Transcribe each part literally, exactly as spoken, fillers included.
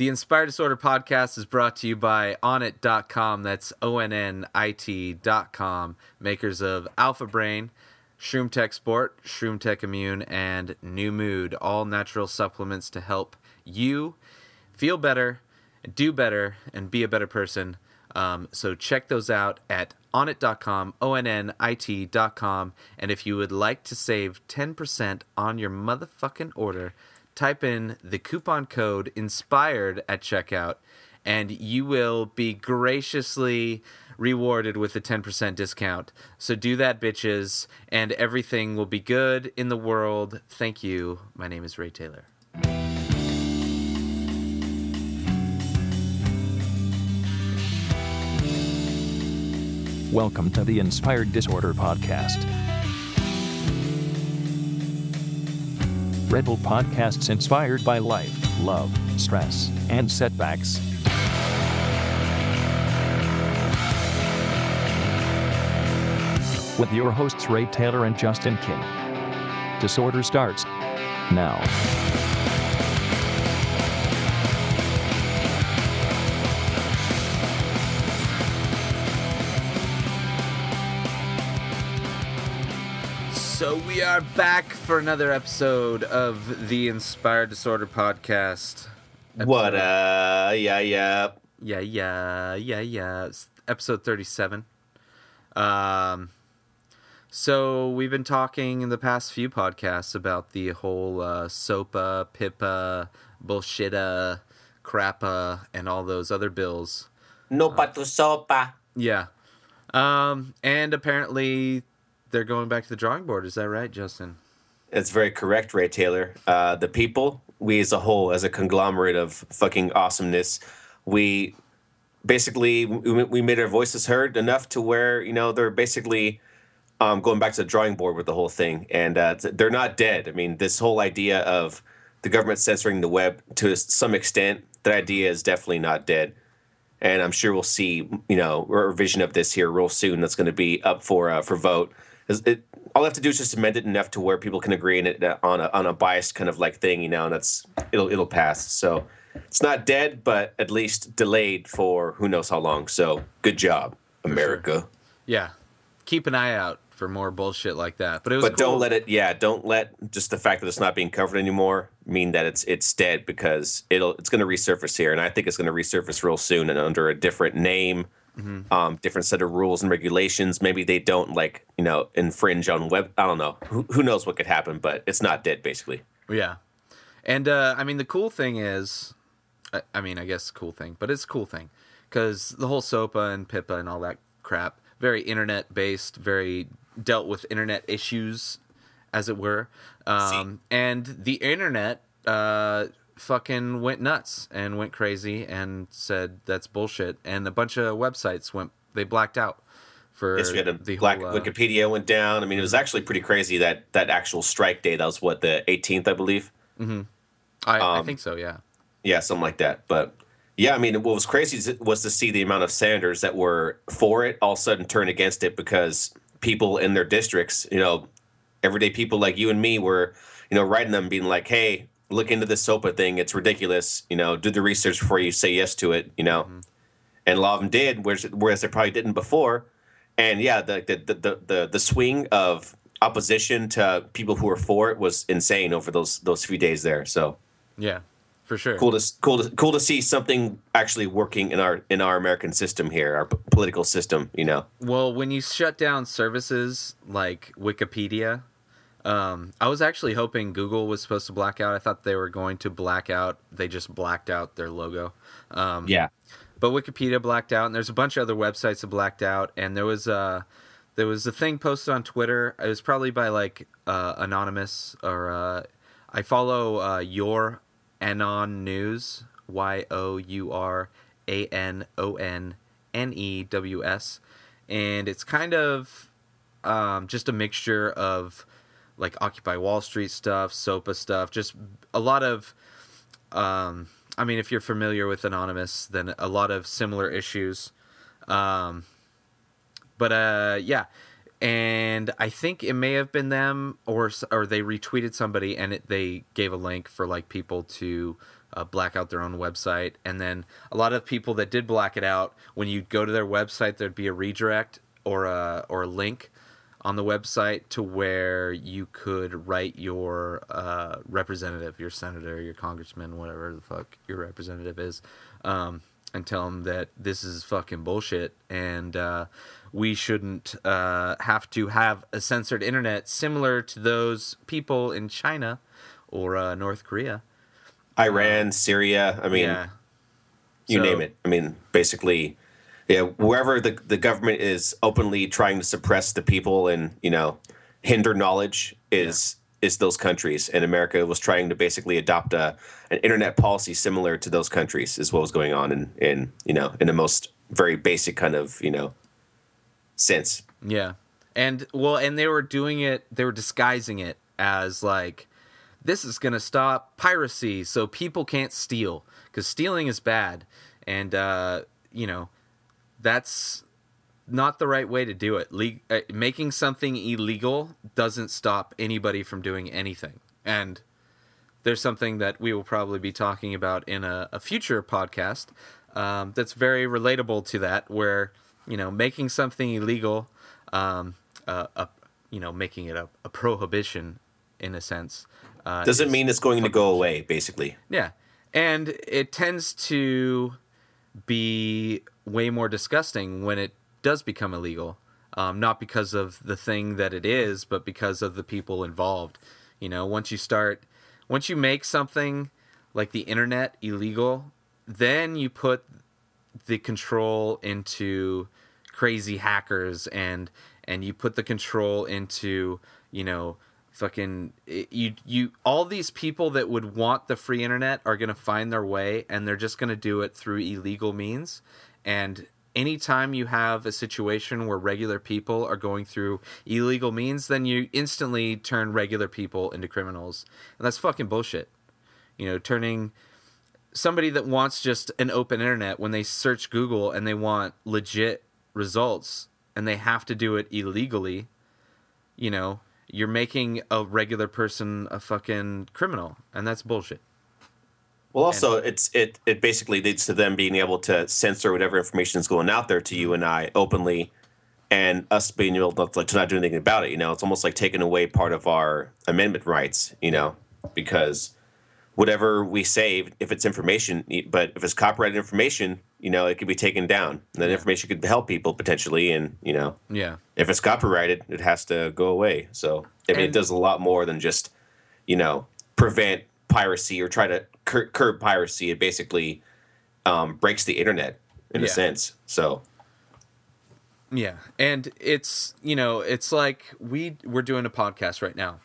The Inspired Disorder podcast is brought to you by Onnit dot com. That's O N N I T dot com. Makers of Alpha Brain, Shroom Tech Sport, Shroom Tech Immune, and New Mood. All natural supplements to help you feel better, do better, and be a better person. Um, so check those out at Onnit dot com, O N N I T dot com. And if you would like to save ten percent on your motherfucking order, type in the coupon code INSPIRED at checkout, and you will be graciously rewarded with a ten percent discount. So do that, bitches, and everything will be good in the world. Thank you. My name is Ray Taylor. Welcome to the Inspired Disorder podcast. Red Bull podcasts inspired by life, love, stress, and setbacks. With your hosts Ray Taylor and Justin King. Disorder starts now. So we are back for another episode of the Inspired Disorder podcast. Episode, what, uh, yeah, yeah. Yeah, yeah, yeah, yeah. It's episode thirty-seven. Um, so we've been talking in the past few podcasts about the whole uh, SOPA, PIPA, bullshitta, crappa, and all those other bills. No pa tu sopa. Yeah. Um, and apparently they're going back to the drawing board. Is that right, Justin? It's very correct, Ray Taylor. Uh, the people, we as a whole, as a conglomerate of fucking awesomeness, we basically, we, we made our voices heard enough to where, you know, they're basically um, going back to the drawing board with the whole thing. And uh, they're not dead. I mean, this whole idea of the government censoring the web to some extent, that idea is definitely not dead. And I'm sure we'll see, you know, a revision of this here real soon that's going to be up for uh, for vote. It, all I have to do is just amend it enough to where people can agree in it on a on a biased kind of like thing, you know, and that's it'll it'll pass. So it's not dead, but at least delayed for who knows how long. So good job, America. Sure. Yeah, keep an eye out for more bullshit like that. But it was but cool. don't let it. Yeah, don't let just the fact that it's not being covered anymore mean that it's it's dead, because it'll it's going to resurface here, and I think it's going to resurface real soon and under a different name. Mm-hmm. Um, different set of rules and regulations. Maybe they don't like, you know, infringe on web. I don't know. Who, who knows what could happen, but it's not dead, basically. Yeah. And, uh, I mean, the cool thing is, I, I mean, I guess cool thing, but it's a cool thing, because the whole SOPA and PIPA and all that crap, very internet-based, very dealt with internet issues, as it were. Um, and the internet, uh, fucking went nuts and went crazy and said that's bullshit, and a bunch of websites went they blacked out for yes, we had a the black whole, uh, Wikipedia went down. I mean, it was actually pretty crazy that that actual strike day. That was what, the eighteenth, I believe. Mm-hmm. I, um, I think so. Yeah. Yeah, something like that. But yeah, I mean, what was crazy was to see the amount of senators that were for it all of a sudden turn against it, because people in their districts, you know, everyday people like you and me were, you know, writing them, being like, hey, look into this SOPA thing. It's ridiculous. You know, do the research before you say yes to it, you know. Mm-hmm. And a lot of them did, whereas, whereas they probably didn't before. And yeah, the the, the the the swing of opposition to people who were for it was insane over those those few days there. So yeah, for sure. Cool to cool to cool to see something actually working in our in our American system here, our p- political system, you know. Well, when you shut down services like Wikipedia, Um, I was actually hoping Google was supposed to black out. I thought they were going to black out. They just blacked out their logo. Um, yeah. But Wikipedia blacked out, and there's a bunch of other websites that blacked out. And there was a, there was a thing posted on Twitter. It was probably by, like, uh, Anonymous, or uh, I follow uh, Your Anon News, Y O U R A N O N N E W S. And it's kind of um, just a mixture of like Occupy Wall Street stuff, SOPA stuff, just a lot of, um, I mean, if you're familiar with Anonymous, then a lot of similar issues. Um, but, uh, yeah. And I think it may have been them, or or they retweeted somebody, and it, they gave a link for like people to uh, black out their own website. And then a lot of people that did black it out, when you go to their website, there'd be a redirect or a or a link on the website to where you could write your uh, representative, your senator, your congressman, whatever the fuck your representative is, um, and tell them that this is fucking bullshit and uh, we shouldn't uh, have to have a censored internet similar to those people in China or uh, North Korea. Iran, uh, Syria, I mean, yeah. you so, name it. I mean, basically... Yeah, wherever the the government is openly trying to suppress the people and, you know, hinder knowledge is yeah. is those countries. And America was trying to basically adopt a an internet policy similar to those countries is what was going on in, in you know, in the most very basic kind of, you know, sense. Yeah. And well, and they were doing it, they were disguising it as like, this is going to stop piracy so people can't steal, because stealing is bad. And, uh, you know, that's not the right way to do it. Le- uh, making something illegal doesn't stop anybody from doing anything. And there's something that we will probably be talking about in a, a future podcast um, that's very relatable to that, where, you know, making something illegal, um, uh, a, you know, making it a, a prohibition in a sense. Uh, doesn't mean it's going to go away, basically. Yeah. And it tends to be way more disgusting when it does become illegal, um, not because of the thing that it is, but because of the people involved. You know, once you start, once you make something like the internet illegal, then you put the control into crazy hackers, and and you put the control into, you know, fucking you you all these people that would want the free internet are going to find their way, and they're just going to do it through illegal means. And anytime you have a situation where regular people are going through illegal means, then you instantly turn regular people into criminals. And that's fucking bullshit. You know, turning somebody that wants just an open internet, when they search Google and they want legit results and they have to do it illegally, you know, you're making a regular person a fucking criminal, and that's bullshit. Well, also, and, it's it it basically leads to them being able to censor whatever information is going out there to you and I openly, and us being able to, like, to not do anything about it. You know, it's almost like taking away part of our amendment rights, you know, because whatever we say, if it's information, but if it's copyrighted information, you know, it could be taken down. And that yeah. information could help people potentially. And, you know, yeah, if it's copyrighted, it has to go away. So, I mean, and, it does a lot more than just, you know, prevent piracy or try to cur- curb piracy. It basically um, breaks the internet in yeah. a sense. So, yeah. And it's, you know, it's like we, we're doing a podcast right now.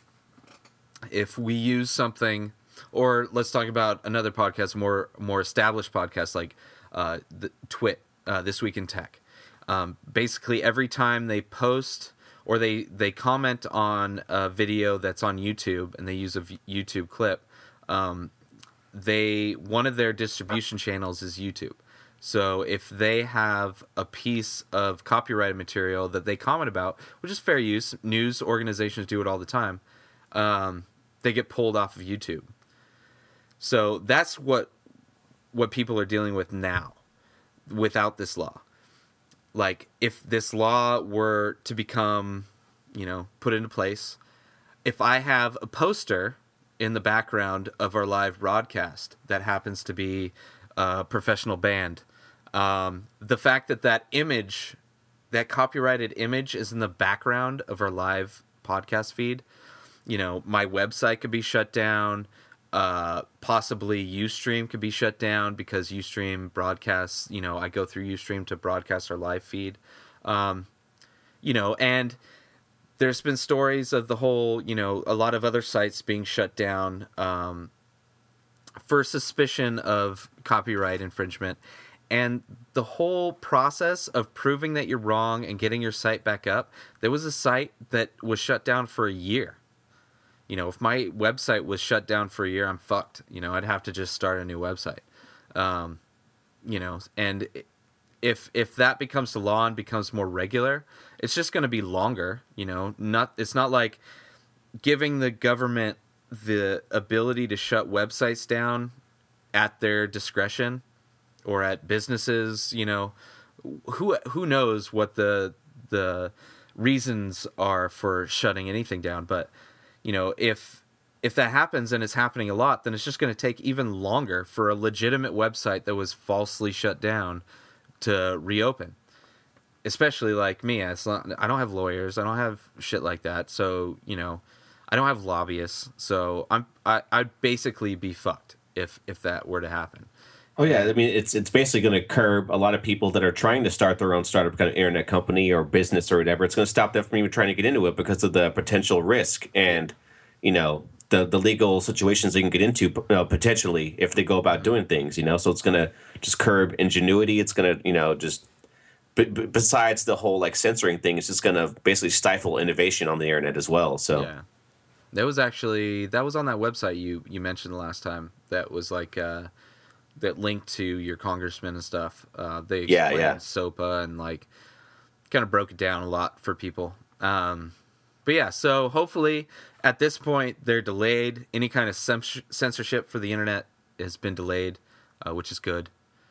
If we use something, or let's talk about another podcast, more more established podcast like uh, the Twit, uh, This Week in Tech. Um, basically, every time they post or they, they comment on a video that's on YouTube and they use a YouTube clip, um, they one of their distribution channels is YouTube. So if they have a piece of copyrighted material that they comment about, which is fair use, news organizations do it all the time, um, they get pulled off of YouTube. So that's what what people are dealing with now without this law. Like, if this law were to become, you know, put into place, if I have a poster in the background of our live broadcast that happens to be a professional band, um, the fact that that image, that copyrighted image is in the background of our live podcast feed, you know, my website could be shut down. Uh, possibly Ustream could be shut down because Ustream broadcasts, you know, I go through Ustream to broadcast our live feed. Um, you know, and there's been stories of the whole, you know, a lot of other sites being shut down um, for suspicion of copyright infringement. And the whole process of proving that you're wrong and getting your site back up, there was a site that was shut down for a year. You know, if my website was shut down for a year, I'm fucked. You know, I'd have to just start a new website. Um, you know, and if if that becomes the law and becomes more regular, it's just going to be longer. You know, not it's not like giving the government the ability to shut websites down at their discretion or at businesses, you know, who who knows what the the reasons are for shutting anything down. But, you know, if if that happens and it's happening a lot, then it's just going to take even longer for a legitimate website that was falsely shut down to reopen. Especially like me, it's not, I don't have lawyers, I don't have shit like that. So, you know, I don't have lobbyists. So I'm I, I'd basically be fucked if if that were to happen. Oh yeah, I mean it's it's basically going to curb a lot of people that are trying to start their own startup kind of internet company or business or whatever. It's going to stop them from even trying to get into it because of the potential risk and, you know, the the legal situations they can get into, you know, potentially if they go about doing things. You know, so it's going to just curb ingenuity. It's going to, you know, just b- b- besides the whole like censoring thing, it's just going to basically stifle innovation on the internet as well. So yeah, that was actually that was on that website you you mentioned the last time. That was like. Uh, that linked to your congressman and stuff. Uh, they explained yeah, yeah. SOPA and like kind of broke it down a lot for people. Um, but yeah, so hopefully at this point they're delayed. Any kind of cens- censorship for the internet has been delayed, uh, which is good.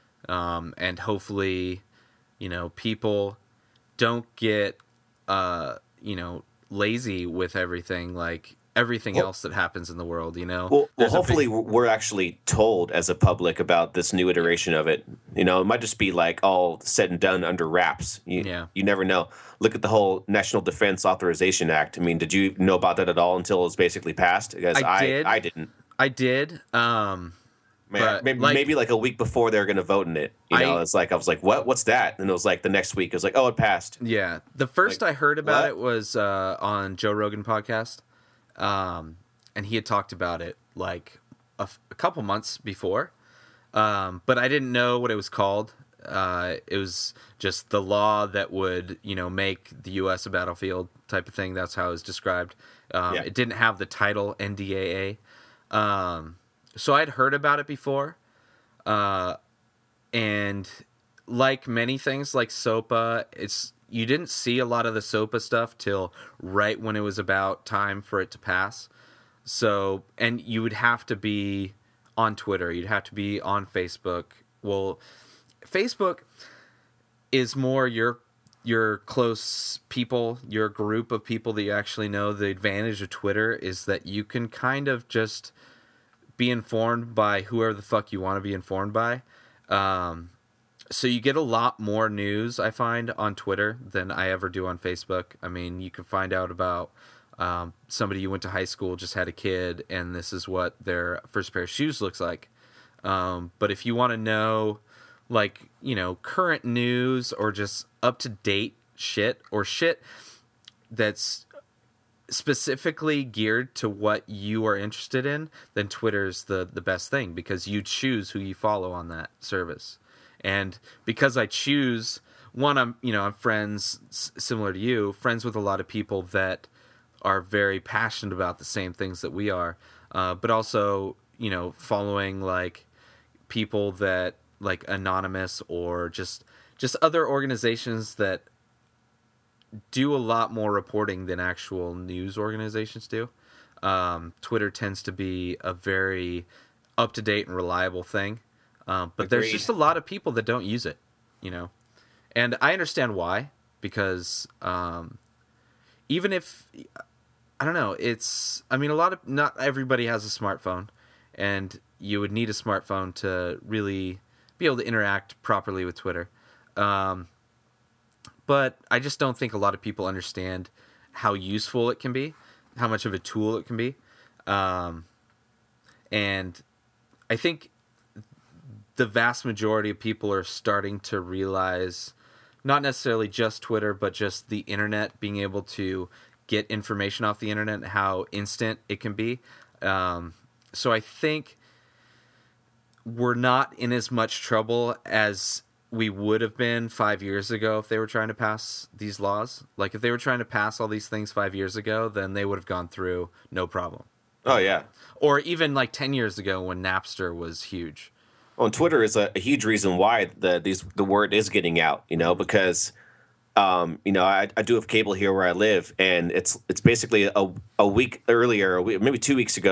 Um, and hopefully, you know, people don't get, uh, you know, lazy with everything. Like, everything well, else that happens in the world, you know? Well, well hopefully big... we're actually told as a public about this new iteration of it. You know, it might just be like all said and done under wraps. You, yeah. You never know. Look at the whole National Defense Authorization Act. I mean, did you know about that at all until it was basically passed? Because I, I, did. I didn't. I did. Um, Man, but maybe, like, maybe like a week before they were going to vote in it. You know, I, it's like, I was like, what? What's that? And it was like the next week, it was like, oh, it passed. Yeah. The first like, I heard about what? it was uh, on Joe Rogan podcast. Um, and he had talked about it like a, f- a couple months before, um, but I didn't know what it was called. Uh, it was just the law that would, you know, make the U S a battlefield type of thing. That's how it was described. Um, yeah. It didn't have the title N D A A. Um, so I'd heard about it before. Uh, and like many things like SOPA, it's, you didn't see a lot of the SOPA stuff till right when it was about time for it to pass. So, and you would have to be on Twitter. You'd have to be on Facebook. Well, Facebook is more your your close people, your group of people that you actually know. The advantage of Twitter is that you can kind of just be informed by whoever the fuck you want to be informed by. Um, so you get a lot more news, I find, on Twitter than I ever do on Facebook. I mean, you can find out about... Um, somebody you went to high school just had a kid, and this is what their first pair of shoes looks like. Um, but if you want to know, like, you know, current news or just up-to-date shit or shit that's specifically geared to what you are interested in, then Twitter's the, the best thing because you choose who you follow on that service. And because I choose, one, I'm, you know, I'm friends, s- similar to you, friends with a lot of people that are very passionate about the same things that we are, uh, but also, you know, following like people that like Anonymous or just just other organizations that do a lot more reporting than actual news organizations do. Um, Twitter tends to be a very up-to-date and reliable thing, um, but Agreed. There's just a lot of people that don't use it, you know, and I understand why, because um, even if... I don't know. It's, I mean, a lot of, not everybody has a smartphone, and you would need a smartphone to really be able to interact properly with Twitter. Um, but I just don't think a lot of people understand how useful it can be, how much of a tool it can be. Um, and I think the vast majority of people are starting to realize, not necessarily just Twitter, but just the internet being able to get information off the internet and how instant it can be. Um, so I think we're not in as much trouble as we would have been five years ago if they were trying to pass these laws. Like if they were trying to pass all these things five years ago, then they would have gone through no problem. Oh yeah. Or even like ten years ago when Napster was huge. Well, and Twitter is a, a huge reason why the these the word is getting out, you know, because Um, you know, I, I do have cable here where I live, and it's it's basically a, a week earlier, a week, maybe two weeks ago,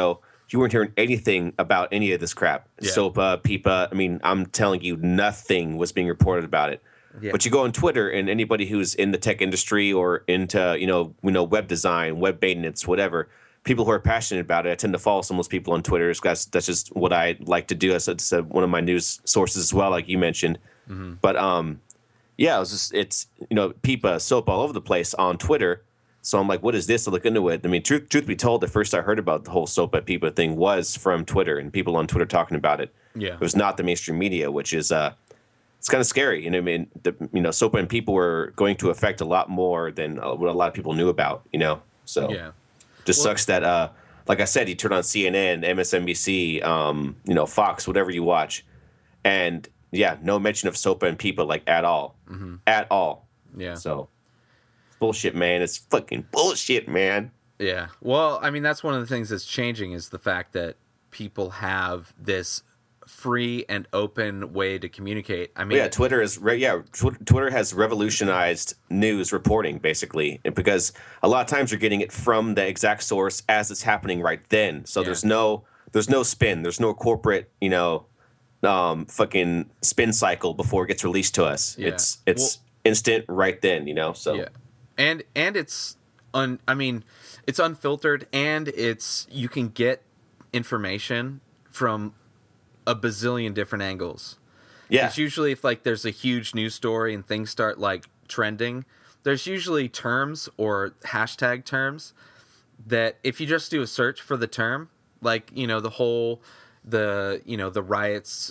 you weren't hearing anything about any of this crap. Yeah. SOPA, PIPA. I mean, I'm telling you, nothing was being reported about it. Yeah. But you go on Twitter, and anybody who's in the tech industry or into, you know, we know web design, web maintenance, whatever, people who are passionate about it, I tend to follow some of those people on Twitter. That's, that's just what I like to do. That's, that's uh, one of my news sources as well, like you mentioned. Mm-hmm. But um, yeah, it was just, it's, you know, PIPA, SOPA all over the place on Twitter. So I'm like, what is this? I look into it. I mean, truth, truth be told, the first I heard about the whole SOPA PIPA thing was from Twitter and people on Twitter talking about it. Yeah. It was not the mainstream media, which is, uh, it's kind of scary. You know, I mean, the, you know, SOPA and PIPA were going to affect a lot more than uh, what a lot of people knew about, you know? So yeah. just Well, sucks that, uh, like I said, you turn on C N N, M S N B C, um, you know, Fox, whatever you watch. And yeah, no mention of SOPA and PIPA, like at all, mm-hmm. at all. Yeah. So bullshit, man. It's fucking bullshit, man. Yeah. Well, I mean, that's one of the things that's changing is the fact that people have this free and open way to communicate. I mean, yeah, Twitter is re- yeah, tw- Twitter has revolutionized news reporting basically, and because a lot of times you're getting it from the exact source as it's happening right then. So yeah. there's no there's no spin, there's no corporate, you know, um, fucking spin cycle before it gets released to us. Yeah. It's it's well, instant right then, you know. So yeah. And and it's un I mean, it's unfiltered, and it's you can get information from a bazillion different angles. yeah, It's usually if like there's a huge news story and things start like trending, there's usually terms or hashtag terms that if you just do a search for the term, like, you know, the whole the you know the riots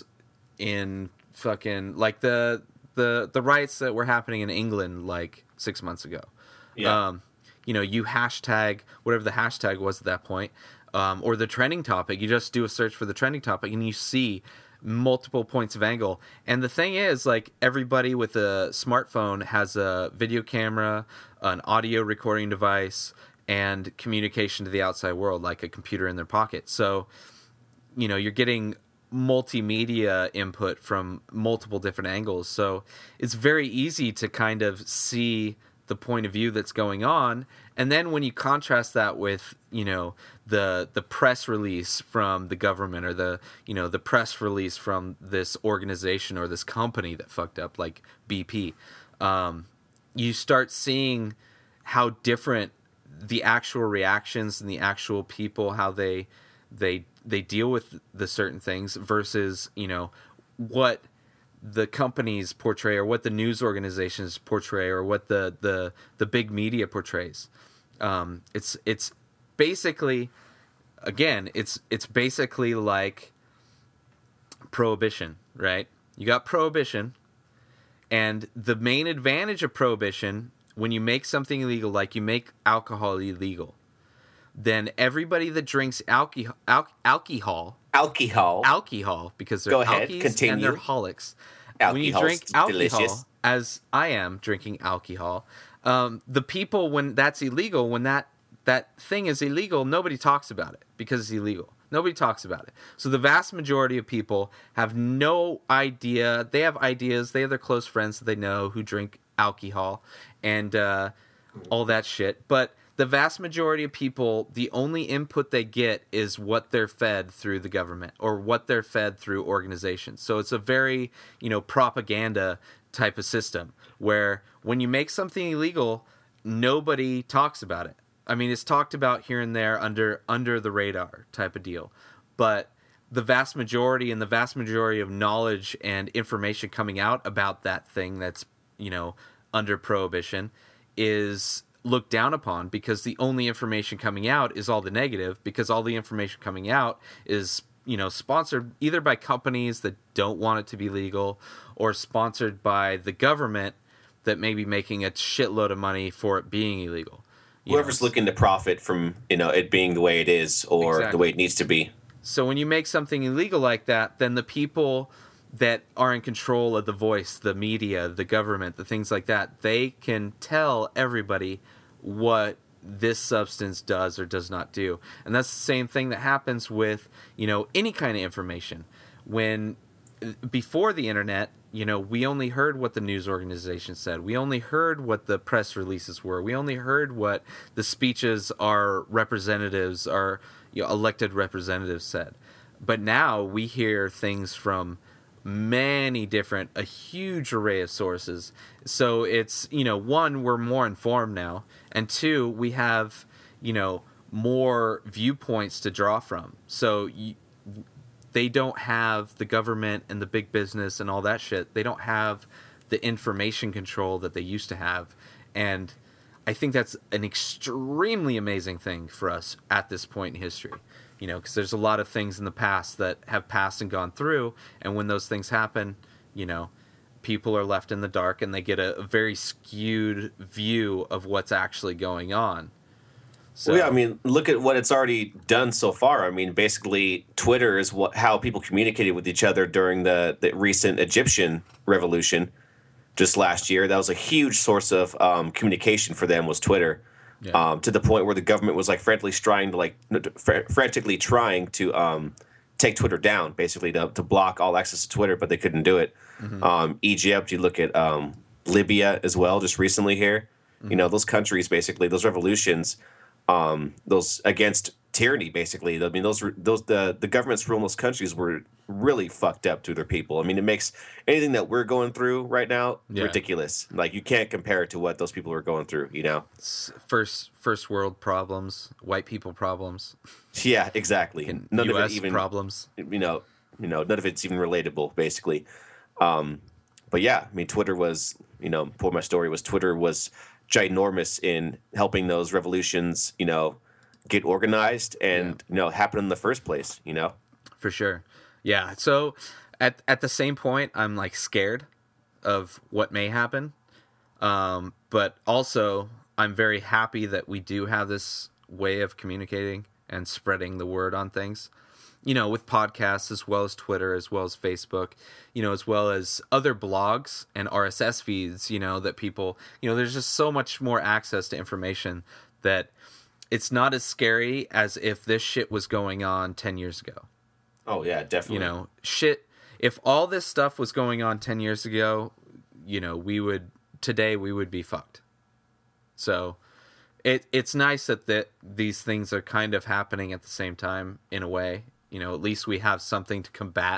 in fucking like the the the riots that were happening in England like six months ago. yeah. Um, you know, you hashtag whatever the hashtag was at that point, um, or the trending topic. You just do a search for the trending topic, and you see multiple points of angle. And the thing is, like, everybody with a smartphone has a video camera, an audio recording device, and communication to the outside world, like a computer in their pocket. So, you know, you're getting multimedia input from multiple different angles. So it's very easy to kind of see the point of view that's going on. And then when you contrast that with, you know, the the press release from the government, or the, you know, the press release from this organization or this company that fucked up, like B P, um, you start seeing how different the actual reactions and the actual people, how they they they deal with the certain things versus, you know, what the companies portray, or what the news organizations portray, or what the the, the big media portrays. Um, it's it's basically, again, it's it's basically like prohibition, right? You got prohibition, and the main advantage of prohibition, when you make something illegal, like you make alcohol illegal, then everybody that drinks alcohol, al- alcohol, Alcohol. alcohol, because they're Go ahead, alkies continue. and they're holics. When you Alcohol's drink alcohol, delicious. as I am drinking alcohol, um, the people, when that's illegal, when that that thing is illegal, nobody talks about it because it's illegal. Nobody talks about it. So the vast majority of people have no idea. They have ideas. They have their close friends that they know who drink alcohol and uh, all that shit. But the vast majority of people, the only input they get is what they're fed through the government or what they're fed through organizations. So it's a very, you know, propaganda type of system where when you make something illegal, nobody talks about it. I mean, it's talked about here and there under under the radar type of deal. But the vast majority and the vast majority of knowledge and information coming out about that thing that's, you know, under prohibition is looked down upon, because the only information coming out is all the negative, because all the information coming out is, you know, sponsored either by companies that don't want it to be legal, or sponsored by the government that may be making a shitload of money for it being illegal. You Whoever's know, looking to profit from, you know, it being the way it is, or Exactly. the way it needs to be. So when you make something illegal like that, then the people that are in control of the voice, the media, the government, the things like that, they can tell everybody what this substance does or does not do. And that's the same thing that happens with, you know, any kind of information. When before the internet, you know, we only heard what the news organization said. We only heard what the press releases were. We only heard what the speeches our representatives, our, you know, elected representatives said. But now we hear things from many different, a huge array of sources. So it's, you know, one, we're more informed now, and two, we have, you know, more viewpoints to draw from. So you, they don't have the government and the big business and all that shit. They don't have the information control that they used to have. And I think that's an extremely amazing thing for us at this point in history. You know, because there's a lot of things in the past that have passed and gone through, and when those things happen, you know, people are left in the dark and they get a, a very skewed view of what's actually going on. So, well, yeah, I mean, look at what it's already done so far. I mean, basically, Twitter is what how people communicated with each other during the, the recent Egyptian revolution just last year. That was a huge source of um, communication for them, was Twitter. Yeah. Um, to the point where the government was like frantically trying to like fr- frantically trying to um, take Twitter down, basically to, to block all access to Twitter, but they couldn't do it. Mm-hmm. Um, Egypt, you look at um, Libya as well, just recently here. Mm-hmm. You know, those countries, basically, those revolutions, um, those against tyranny, basically. I mean, those those the the governments rule in those countries were really fucked up to their people. I mean, it makes anything that we're going through right now yeah. ridiculous. Like, you can't compare it to what those people were going through, you know? First first world problems, white people problems. Yeah, exactly. And none U S of it even problems. You know, you know, none of it's even relatable, basically. Um, but yeah, I mean, Twitter was, you know, for my story was Twitter was ginormous in helping those revolutions, you know, get organized and, yeah. you know, happen in the first place, you know? For sure. Yeah. So at at the same point, I'm like scared of what may happen. Um, but also I'm very happy that we do have this way of communicating and spreading the word on things, you know, with podcasts as well as Twitter, as well as Facebook, you know, as well as other blogs and R S S feeds, you know, that people, you know, there's just so much more access to information that it's not as scary as if this shit was going on ten years ago. Oh, yeah, definitely. You know, shit, if all this stuff was going on ten years ago, you know, we would, today we would be fucked. So it it's nice that, that these things are kind of happening at the same time, in a way. You know, at least we have something to combat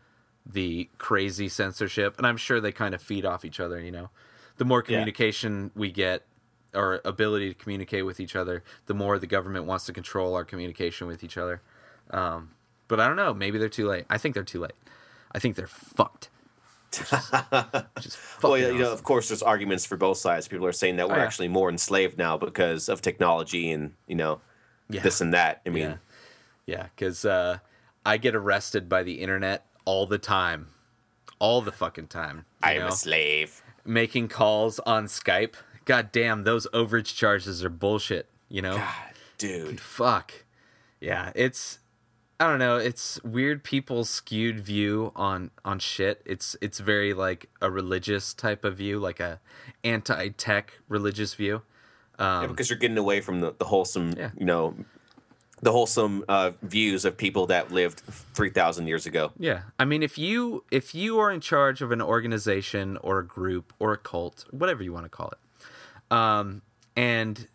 the crazy censorship. And I'm sure they kind of feed off each other, you know. The more communication yeah. we get, our ability to communicate with each other, the more the government wants to control our communication with each other. Um, but I don't know. Maybe they're too late. I think they're too late. I think they're fucked. Which is, which is well, yeah, awesome. You know, of course, there's arguments for both sides. People are saying that we're oh, yeah. actually more enslaved now because of technology and, you know, yeah. this and that. I mean, yeah, because yeah, uh, I get arrested by the internet all the time. All the fucking time. I am know? a slave. Making calls on Skype. God damn, those overage charges are bullshit, you know? God, dude. Fuck. Yeah, it's, I don't know, it's weird people's skewed view on, on shit. It's it's very like a religious type of view, like a anti-tech religious view. Um, yeah, because you're getting away from the, the wholesome, yeah. you know, the wholesome uh, views of people that lived three thousand years ago. Yeah. I mean, if you if you are in charge of an organization or a group or a cult, whatever you want to call it, Um, and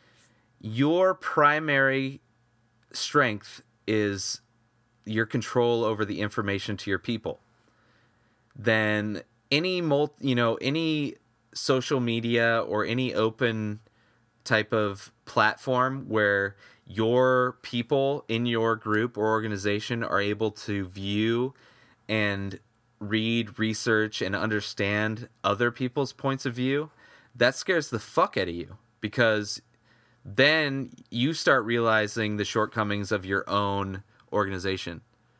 your primary strength is your control over the information to your people, then any multi, you know, any social media or any open type of platform where your people in your group or organization are able to view and read, research, and understand other people's points of view, that scares the fuck out of you, because then you start realizing the shortcomings of your own organization.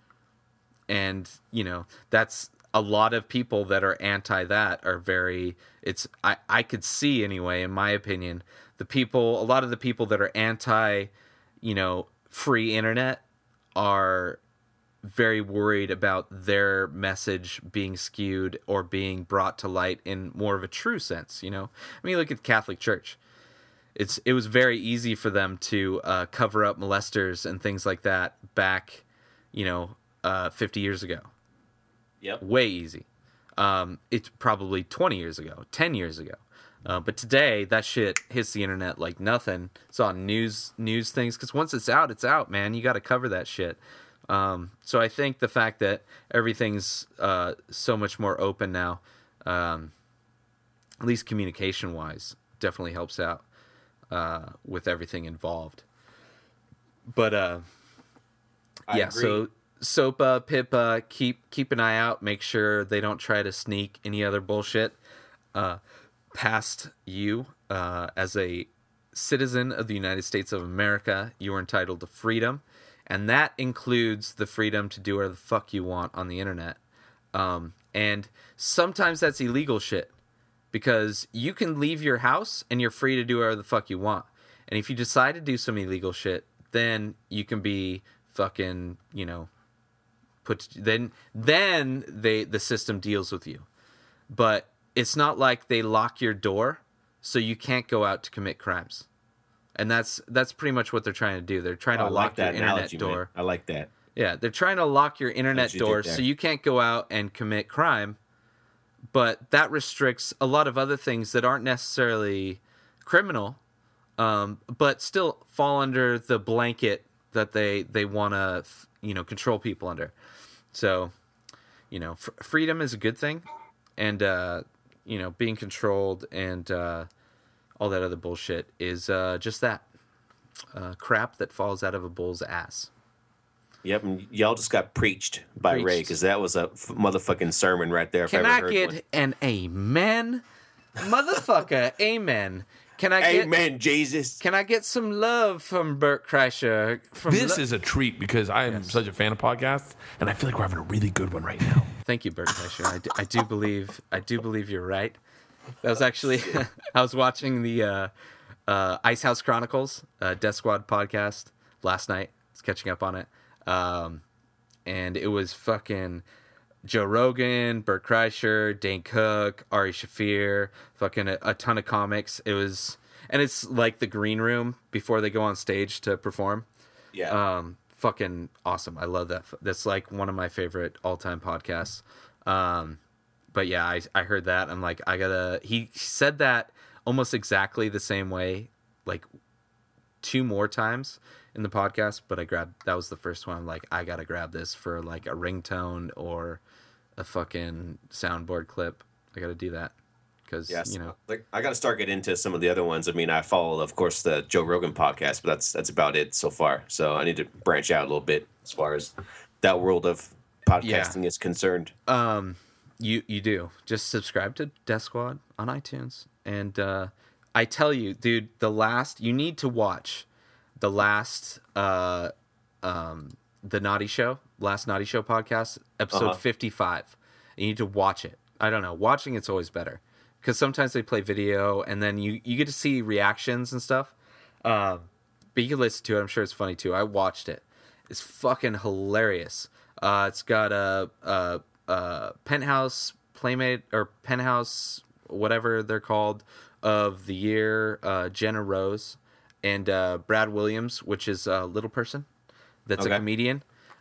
And, you know, that's a lot of people that are anti that are very, it's, I, I could see anyway, in my opinion, the people, a lot of the people that are anti, you know, free internet are very worried about their message being skewed or being brought to light in more of a true sense, you know? I mean, look at the Catholic Church. It's it was very easy for them to uh, cover up molesters and things like that back, you know, uh, fifty years ago. Yep. Way easy. Um, it's probably twenty years ago, ten years ago. Uh, but today, that shit hits the internet like nothing. It's on news news things because once it's out, it's out, man. You got to cover that shit. Um, so I think the fact that everything's uh, so much more open now, um, at least communication wise, definitely helps out uh, with everything involved. But uh, I yeah, agree. so SOPA, PIPA, keep keep an eye out. Make sure they don't try to sneak any other bullshit uh, past you. Uh, as a citizen of the United States of America, you are entitled to freedom, and that includes the freedom to do whatever the fuck you want on the internet. Um, and sometimes that's illegal shit, because you can leave your house and you're free to do whatever the fuck you want. And if you decide to do some illegal shit, then you can be fucking, you know, put then then they the system deals with you. But it's not like they lock your door so you can't go out to commit crimes. And that's that's pretty much what they're trying to do. They're trying Oh, to I lock like that your internet analogy, door. man. I like that. Yeah, they're trying to lock your internet you door did there. so you can't go out and commit crime. But that restricts a lot of other things that aren't necessarily criminal, um, but still fall under the blanket that they they want to, you know, control people under. So, you know, f- freedom is a good thing, and uh, you know, being controlled and uh, all that other bullshit is uh, just that uh, crap that falls out of a bull's ass. Yep, and y'all just got preached by Preached. Ray, because that was a f- motherfucking sermon right there. If Can I ever I heard get one. an amen, motherfucker? Amen. Can I get? Amen, Jesus. Can I get some love from Bert Kreischer? From This lo- is a treat because I am such a fan of podcasts, and I feel like we're having a really good one right now. Thank you, Bert Kreischer. I do, I do believe I do believe you're right. That was actually I was watching the uh, uh, Ice House Chronicles uh, Death Squad podcast last night. I was catching up on it, um, and it was fucking Joe Rogan, Bert Kreischer, Dane Cook, Ari Shaffir, fucking a, a ton of comics. It was, and it's like the green room before they go on stage to perform. Yeah. Um, fucking awesome. I love that. That's like one of my favorite all-time podcasts. Um, but yeah, I I heard that. I'm like, I gotta. He said that almost exactly the same way, like two more times in the podcast. But I grabbed that was the first one. I'm like, I gotta grab this for like a ringtone or a fucking soundboard clip. I gotta do that because Yes, you know. like I got to start getting into some of the other ones. I mean, I follow, of course, the Joe Rogan podcast, but that's that's about it so far. So I need to branch out a little bit as far as that world of podcasting is concerned. Um, you you do just subscribe to Death Squad on iTunes, and uh, I tell you, dude, the last you need to watch the last uh, um, the Naughty Show, last Naughty Show podcast, episode Uh-huh. fifty-five. You need to watch it. I don't know, watching it's always better because sometimes they play video, and then you you get to see reactions and stuff. Um, but you can listen to it. I'm sure it's funny too. I watched it. It's fucking hilarious. Uh, it's got a, a, a Penthouse Playmate or Penthouse, whatever they're called, of the year, uh, Jenna Rose, and uh, Brad Williams, which is a little person that's Okay. a comedian.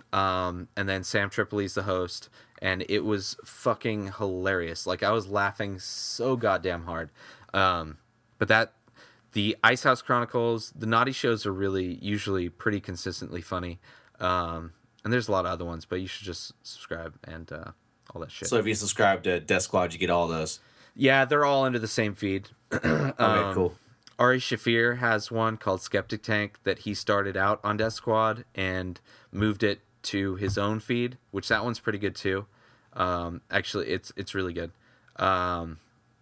Um, and then Sam Tripoli's the host, and it was fucking hilarious. Like, I was laughing so goddamn hard. Um, but that, the Ice House Chronicles, the Naughty Shows are really usually pretty consistently funny. Um, and there's a lot of other ones, but you should just subscribe and uh, all that shit. So if you subscribe to Death Squad, you get all those. Yeah, they're all under the same feed. Okay, Um, cool. Ari Shaffir has one called Skeptic Tank that he started out on Death Squad and moved it to his own feed, which that one's pretty good too. Um, actually, it's it's really good. Um,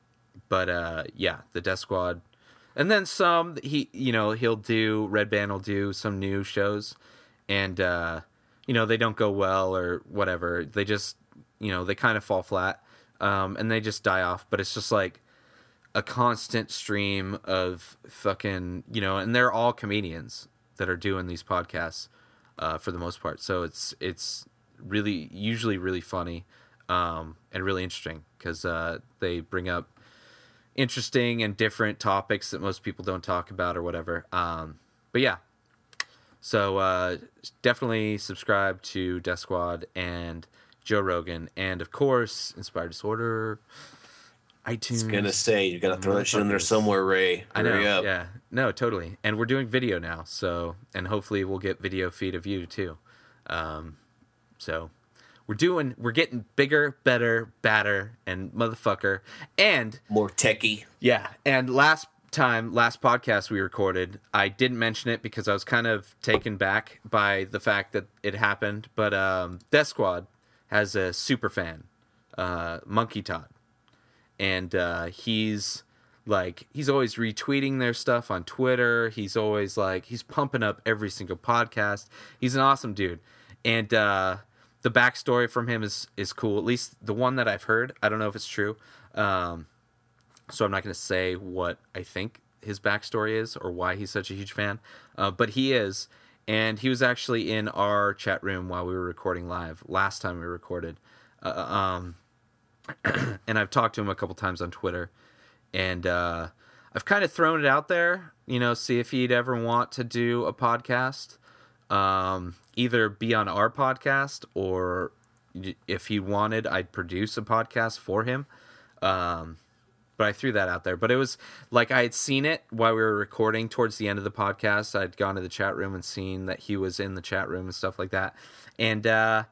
but uh, yeah, the Death Squad, and then some. He you know he'll do Red Band will do some new shows, and uh, you know they don't go well or whatever. They just you know they kind of fall flat, um, and they just die off. But it's just like a constant stream of fucking, you know, and they're all comedians that are doing these podcasts uh, for the most part. So it's it's really usually really funny um, and really interesting because uh, they bring up interesting and different topics that most people don't talk about or whatever. Um, but yeah, so uh, definitely subscribe to Death Squad and Joe Rogan, and of course Inspired Disorder. iTunes. I was gonna say you gotta throw that shit in there motherfuckers. somewhere, Ray. I know. Hurry up. Yeah. No, totally. And we're doing video now, so and hopefully we'll get video feed of you too. Um, so we're doing, we're getting bigger, better, badder, and motherfucker. And More techie. yeah, and last time, last podcast we recorded, I didn't mention it because I was kind of taken back by the fact that it happened. But um, Death Squad has a super fan, uh, Monkey Todd, and uh, he's like he's always retweeting their stuff on Twitter. He's always like he's pumping up every single podcast. He's an awesome dude, and uh, the backstory from him is is cool. At least the one that I've heard. I don't know if it's true. Um, So I'm not going to say what I think his backstory is or why he's such a huge fan. Uh, but he is. And he was actually in our chat room while we were recording live last time we recorded. Uh, um, and I've talked to him a couple times on Twitter. And uh, I've kind of thrown it out there, you know, see if he'd ever want to do a podcast. Um, either be on our podcast or if he wanted, I'd produce a podcast for him. Um But I threw that out there. But it was like I had seen it while we were recording towards the end of the podcast. I'd gone to the chat room and seen that he was in the chat room and stuff like that. And uh,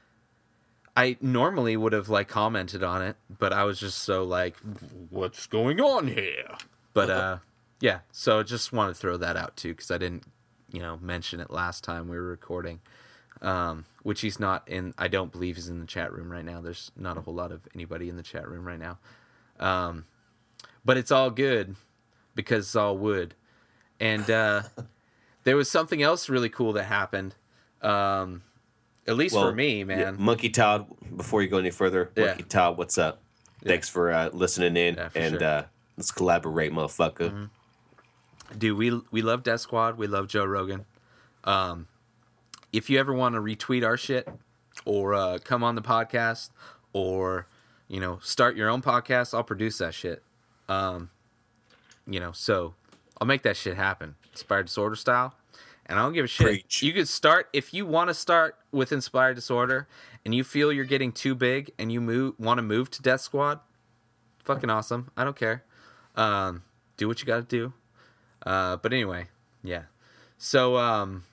I normally would have like commented on it, but I was just so like, what's going on here? But uh, yeah, so I just wanted to throw that out too because I didn't, you know, mention it last time we were recording. Um, which he's not in. I don't believe he's in the chat room right now. There's not a whole lot of anybody in the chat room right now. Um, but it's all good because it's all wood. And, uh, there was something else really cool that happened. Um, at least Well, for me, man. Yeah, Monkey Todd, before you go any further, Yeah. Monkey Todd, what's up? Thanks for uh, listening in. Yeah, for and sure. uh, let's collaborate, motherfucker. Mm-hmm. Dude, we, we love Death Squad. We love Joe Rogan. Um, if you ever want to retweet our shit or, uh, come on the podcast or, you know, start your own podcast, I'll produce that shit. Um, you know, so I'll make that shit happen. Inspired Disorder style. And I don't give a shit. Preach. You could start, if you want to start with Inspired Disorder and you feel you're getting too big and you move want to move to Death Squad, fucking awesome. I don't care. Um, do what you got to do. Uh, but anyway, yeah. So, um,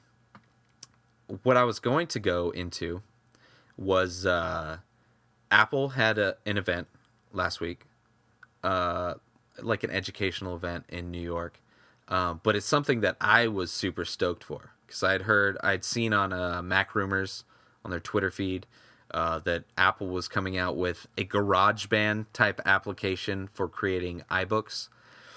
what I was going to go into was, uh, Apple had a, an event last week, uh, like an educational event in New York. Um, but it's something that I was super stoked for because I'd heard, I'd seen on uh, Mac Rumors on their Twitter feed uh, that Apple was coming out with a GarageBand type application for creating iBooks.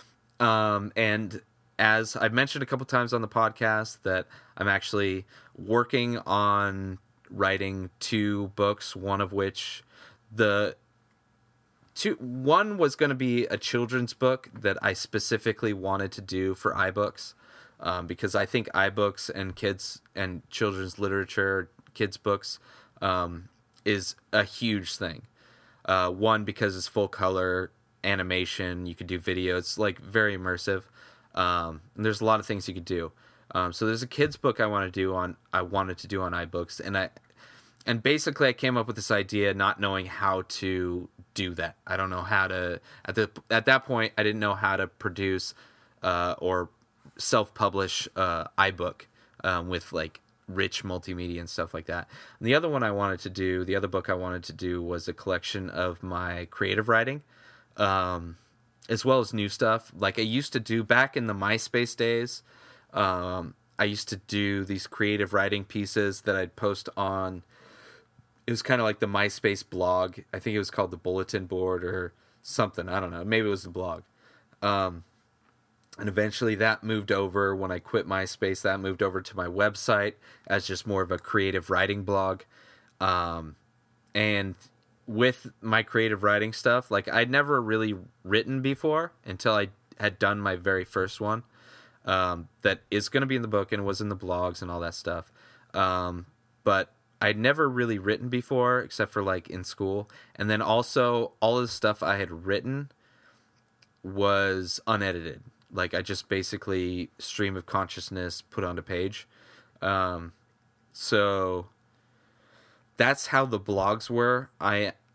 Um, and as I've mentioned a couple times on the podcast, that I'm actually working on writing two books, one of which the two one was going to be a children's book that I specifically wanted to do for iBooks, um, because I think iBooks and kids and children's literature, kids books, um, is a huge thing. Uh, one, because it's full color animation, you could do video. It's like very immersive. Um, and there's a lot of things you could do. Um, so there's a kids book I want to do on. I wanted to do on iBooks, and I. And basically, I came up with this idea, not knowing how to do that. I don't know how to at the at that point. I didn't know how to produce uh, or self-publish uh, iBook um, with like rich multimedia and stuff like that. And the other one I wanted to do, the other book I wanted to do, was a collection of my creative writing, um, as well as new stuff. Like I used to do back in the MySpace days. Um, I used to do these creative writing pieces that I'd post on. It was kind of like the MySpace blog. I think it was called the Bulletin Board or something. I don't know. Maybe it was the blog. Um, and eventually that moved over. When I quit MySpace, that moved over to my website as just more of a creative writing blog. Um, and with my creative writing stuff, like I'd never really written before until I had done my very first one. Um, that is going to be in the book and was in the blogs and all that stuff. Um, but I'd never really written before, except for like in school. And then also all of the stuff I had written was unedited. Like I just basically stream of consciousness put onto page. Um, so that's how the blogs were. I, I'm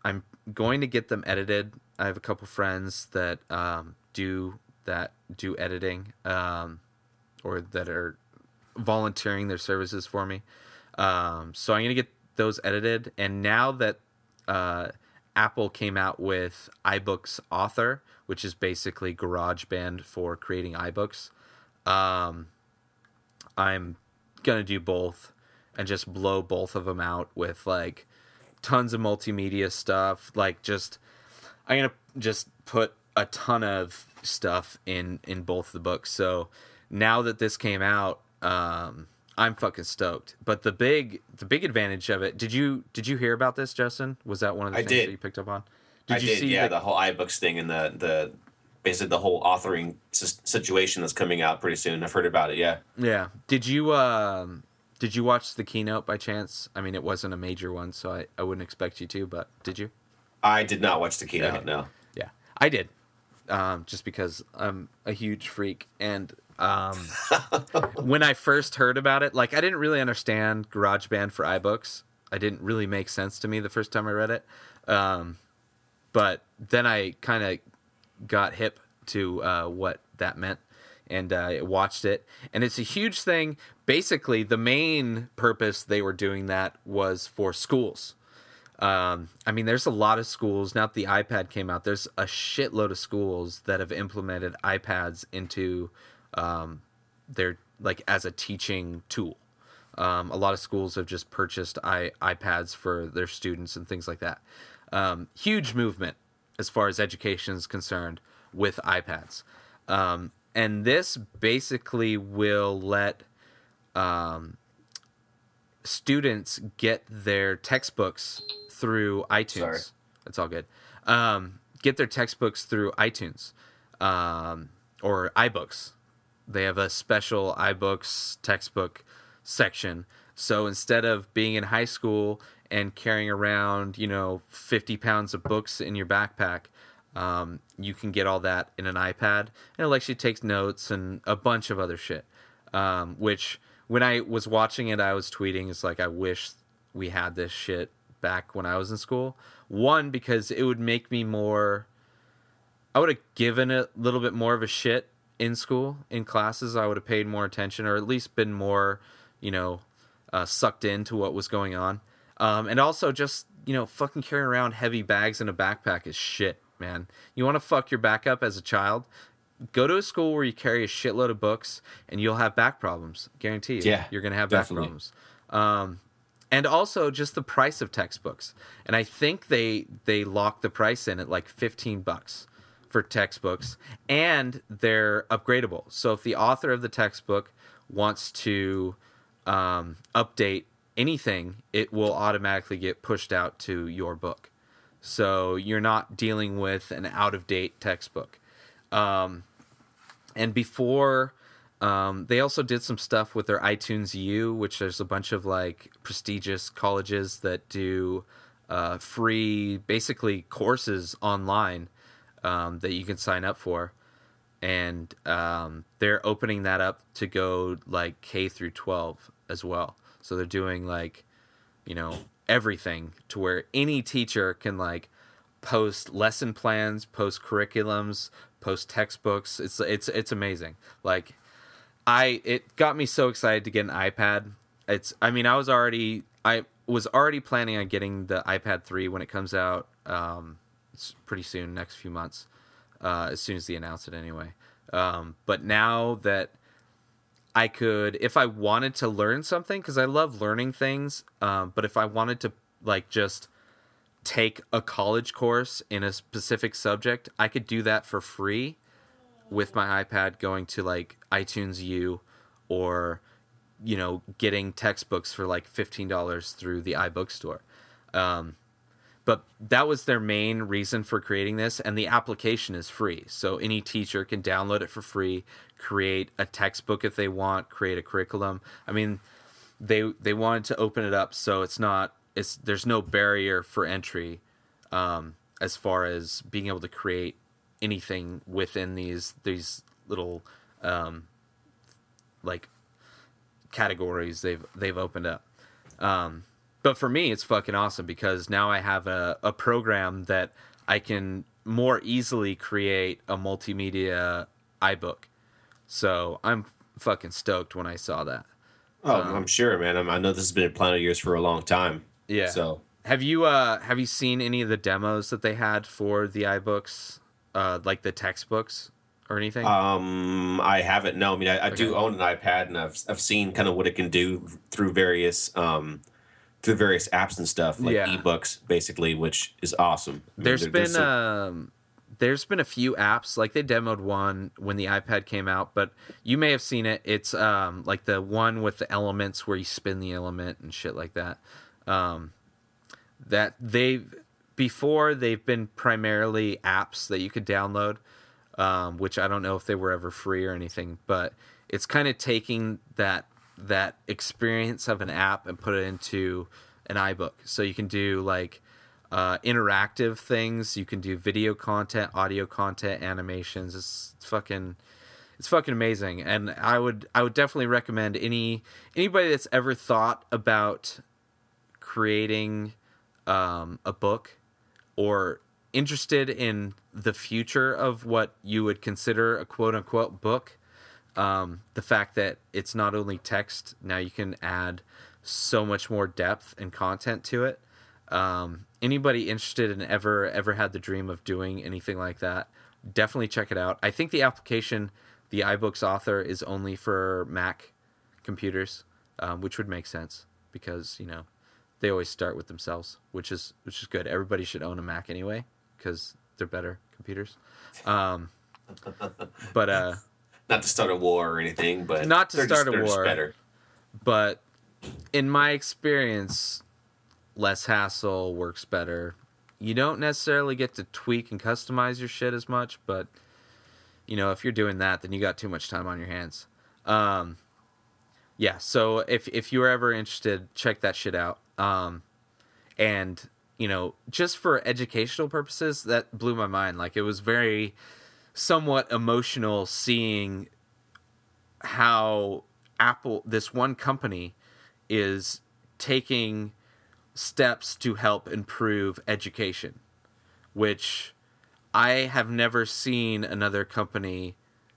going to get them edited. I have a couple friends that um, do that do editing, um, or that are volunteering their services for me. Um, so I'm going to get those edited. And now that uh, Apple came out with iBooks Author, which is basically GarageBand for creating iBooks, um, I'm going to do both and just blow both of them out with like tons of multimedia stuff. Like just, I'm going to just put a ton of stuff in, in both the books. So now that this came out, um, I'm fucking stoked. But the big, the big advantage of it, did you, did you hear about this, Justin? Was that one of the I things did. that you picked up on? Did I you did, see yeah, the, the whole iBooks thing and the, the, basically the whole authoring s- situation that's coming out pretty soon. I've heard about it. Yeah. Yeah. Did you, um, did you watch the keynote by chance? I mean, it wasn't a major one, so I, I wouldn't expect you to, but did you? I did not watch the keynote, Okay. no. Yeah, I did. Um, just because I'm a huge freak. And um, when I first heard about it, like, I didn't really understand GarageBand for iBooks. It didn't really make sense to me the first time I read it. Um, but then I kind of got hip to uh, what that meant. And I uh, watched it, and it's a huge thing. Basically, the main purpose they were doing that was for schools. Um, I mean, there's a lot of schools, now that the iPad came out, there's a shitload of schools that have implemented iPads into um, their, like, as a teaching tool. Um, a lot of schools have just purchased i iPads for their students and things like that. Um, huge movement as far as education is concerned with iPads. Um, And this basically will let um, students get their textbooks through iTunes. Sorry. That's all good. Um, get their textbooks through iTunes um, or iBooks. They have a special iBooks textbook section. So instead of being in high school and carrying around, you know, fifty pounds of books in your backpack, Um, you can get all that in an iPad, and it lets you take notes and a bunch of other shit. Um, which when I was watching it, I was tweeting, it's like, I wish we had this shit back when I was in school. One, because it would make me more, I would have given a little bit more of a shit in school, in classes. I would have paid more attention, or at least been more, you know, uh, sucked into what was going on. Um, and also just, you know, fucking carrying around heavy bags in a backpack is shit. Man, you want to fuck your back up as a child? Go to a school where you carry a shitload of books, and you'll have back problems. Guarantee you. Yeah, you're gonna have definitely. back problems. Um, and also just the price of textbooks. And I think they they locked the price in at like fifteen bucks for textbooks, and they're upgradable. So if the author of the textbook wants to um, update anything, it will automatically get pushed out to your book. So you're not dealing with an out-of-date textbook. Um, and before, um, they also did some stuff with their iTunes U, which there's a bunch of like prestigious colleges that do uh, free, basically courses online um, that you can sign up for. And um, they're opening that up to go like K through twelve as well. So they're doing like, you know, everything to where any teacher can like post lesson plans, post curriculums, post textbooks. It's it's it's amazing. Like I it got me so excited to get an iPad. It's I mean I was already I was already planning on getting the iPad three when it comes out. Um, it's pretty soon, next few months, uh, as soon as they announce it anyway. Um, but now that I could, if I wanted to learn something, because I love learning things, um, but if I wanted to like just take a college course in a specific subject, I could do that for free with my iPad, going to like iTunes U, or, you know, getting textbooks for like fifteen dollars through the iBook store. Um, but that was their main reason for creating this, and the application is free. So any teacher can download it for free, create a textbook if they want, create a curriculum. I mean, they they wanted to open it up so it's not it's there's no barrier for entry um, as far as being able to create anything within these these little um, like categories they've they've opened up. Um, But for me, it's fucking awesome because now I have a, a program that I can more easily create a multimedia iBook. So I'm fucking stoked when I saw that. Oh, Um, I'm sure, man. I'm, I know this has been a plan of yours for a long time. Yeah. So have you uh have you seen any of the demos that they had for the iBooks, uh, like the textbooks or anything? um, I haven't. No, I mean, I, I do Okay. own an iPad, and I've I've seen kind of what it can do through various um through various apps and stuff, like Yeah. ebooks, basically, which is awesome. I mean, There's there- been some- um there's been a few apps, like they demoed one when the iPad came out, but you may have seen it. It's um like the one with the elements where you spin the element and shit like that. Um that they before they've been primarily apps that you could download, um, which I don't know if they were ever free or anything, but it's kind of taking that that experience of an app and put it into an iBook. So you can do like uh, interactive things, you can do video content, audio content, animations. It's fucking it's fucking amazing. And I would I would definitely recommend any anybody that's ever thought about creating um, a book or interested in the future of what you would consider a quote unquote book. Um, the fact that it's not only text, now you can add so much more depth and content to it. Um, anybody interested in ever, ever had the dream of doing anything like that, definitely check it out. I think the application, the iBooks author, is only for Mac computers, um, which would make sense because, you know, they always start with themselves, which is, which is good. Everybody should own a Mac anyway, because they're better computers. Um, but, uh, not to start a war or anything, but Not to they're start just, a they're just war. better. But in my experience, less hassle works better. You don't necessarily get to tweak and customize your shit as much, but you know, if you're doing that, then you got too much time on your hands. Um, yeah, so if if you're ever interested, check that shit out. Um, and you know, just for educational purposes, that blew my mind. Like it was very somewhat emotional seeing how Apple, this one company, is taking steps to help improve education, which I have never seen another company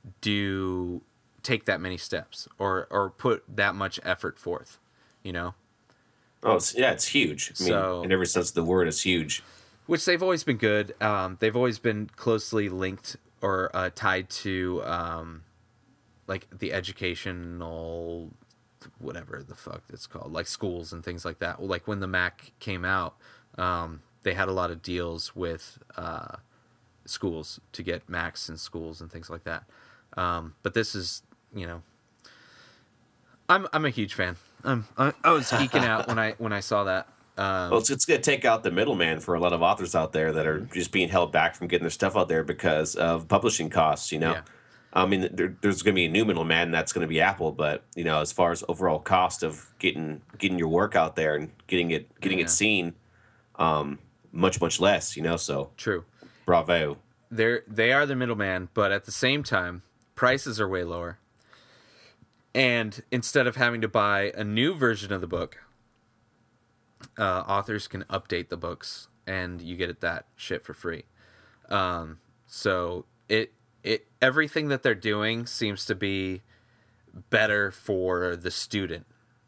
do take that many steps or or put that much effort forth, you know? Oh, it's, yeah, it's huge. I mean, So- in every sense of the word, it's huge. Which they've always been good. Um, they've always been closely linked or uh, tied to um, like the educational, whatever the fuck it's called, like schools and things like that. Like when the Mac came out, um, they had a lot of deals with uh, schools to get Macs in schools and things like that. Um, but this is, you know, I'm I'm a huge fan. I'm, I, I was geeking out when I when I saw that. Um, Well, it's, it's going to take out the middleman for a lot of authors out there that are just being held back from getting their stuff out there because of publishing costs, you know? Yeah. I mean, there, there's going to be a new middleman, and that's going to be Apple. But, you know, as far as overall cost of getting getting your work out there and getting it getting Yeah. it seen, um, much, much less, you know? So, True. bravo. They're they are the middleman, but at the same time, prices are way lower. And instead of having to buy a new version of the book, uh, authors can update the books, and you get that shit for free. Um, so it it everything that they're doing seems to be better for the student,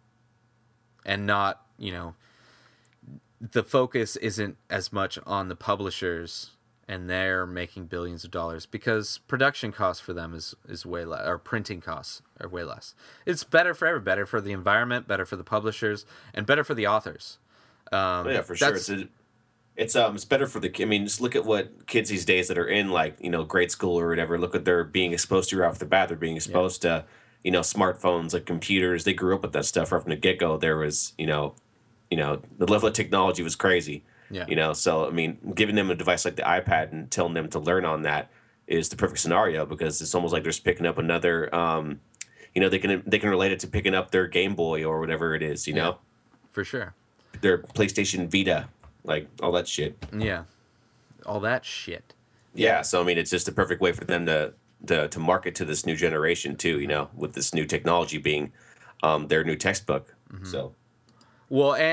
and not, you know, the focus isn't as much on the publishers and they're making billions of dollars, because production costs for them is, is way less, or printing costs are way less. It's better for everybody, better for the environment, better for the publishers, and better for the authors. Um, Oh, yeah, for sure. that's- It's, a, it's um, it's better for the. I mean, just look at what kids these days that are in like you know grade school or whatever. Look what they're being exposed to right off the bat. They're being exposed to you know smartphones, like computers. They grew up with that stuff right from the get go. There was you know, you know the level of technology was crazy. Yeah. You know, so I mean, giving them a device like the iPad and telling them to learn on that is the perfect scenario, because it's almost like they're just picking up another. Um, you know, they can they can relate it to picking up their Game Boy or whatever it is. You know, for sure. their PlayStation Vita, like all that shit. Yeah. All that shit. Yeah, so I mean, it's just the perfect way for them to to, to market to this new generation too. You know, with this new technology being um, their new textbook. So Well, and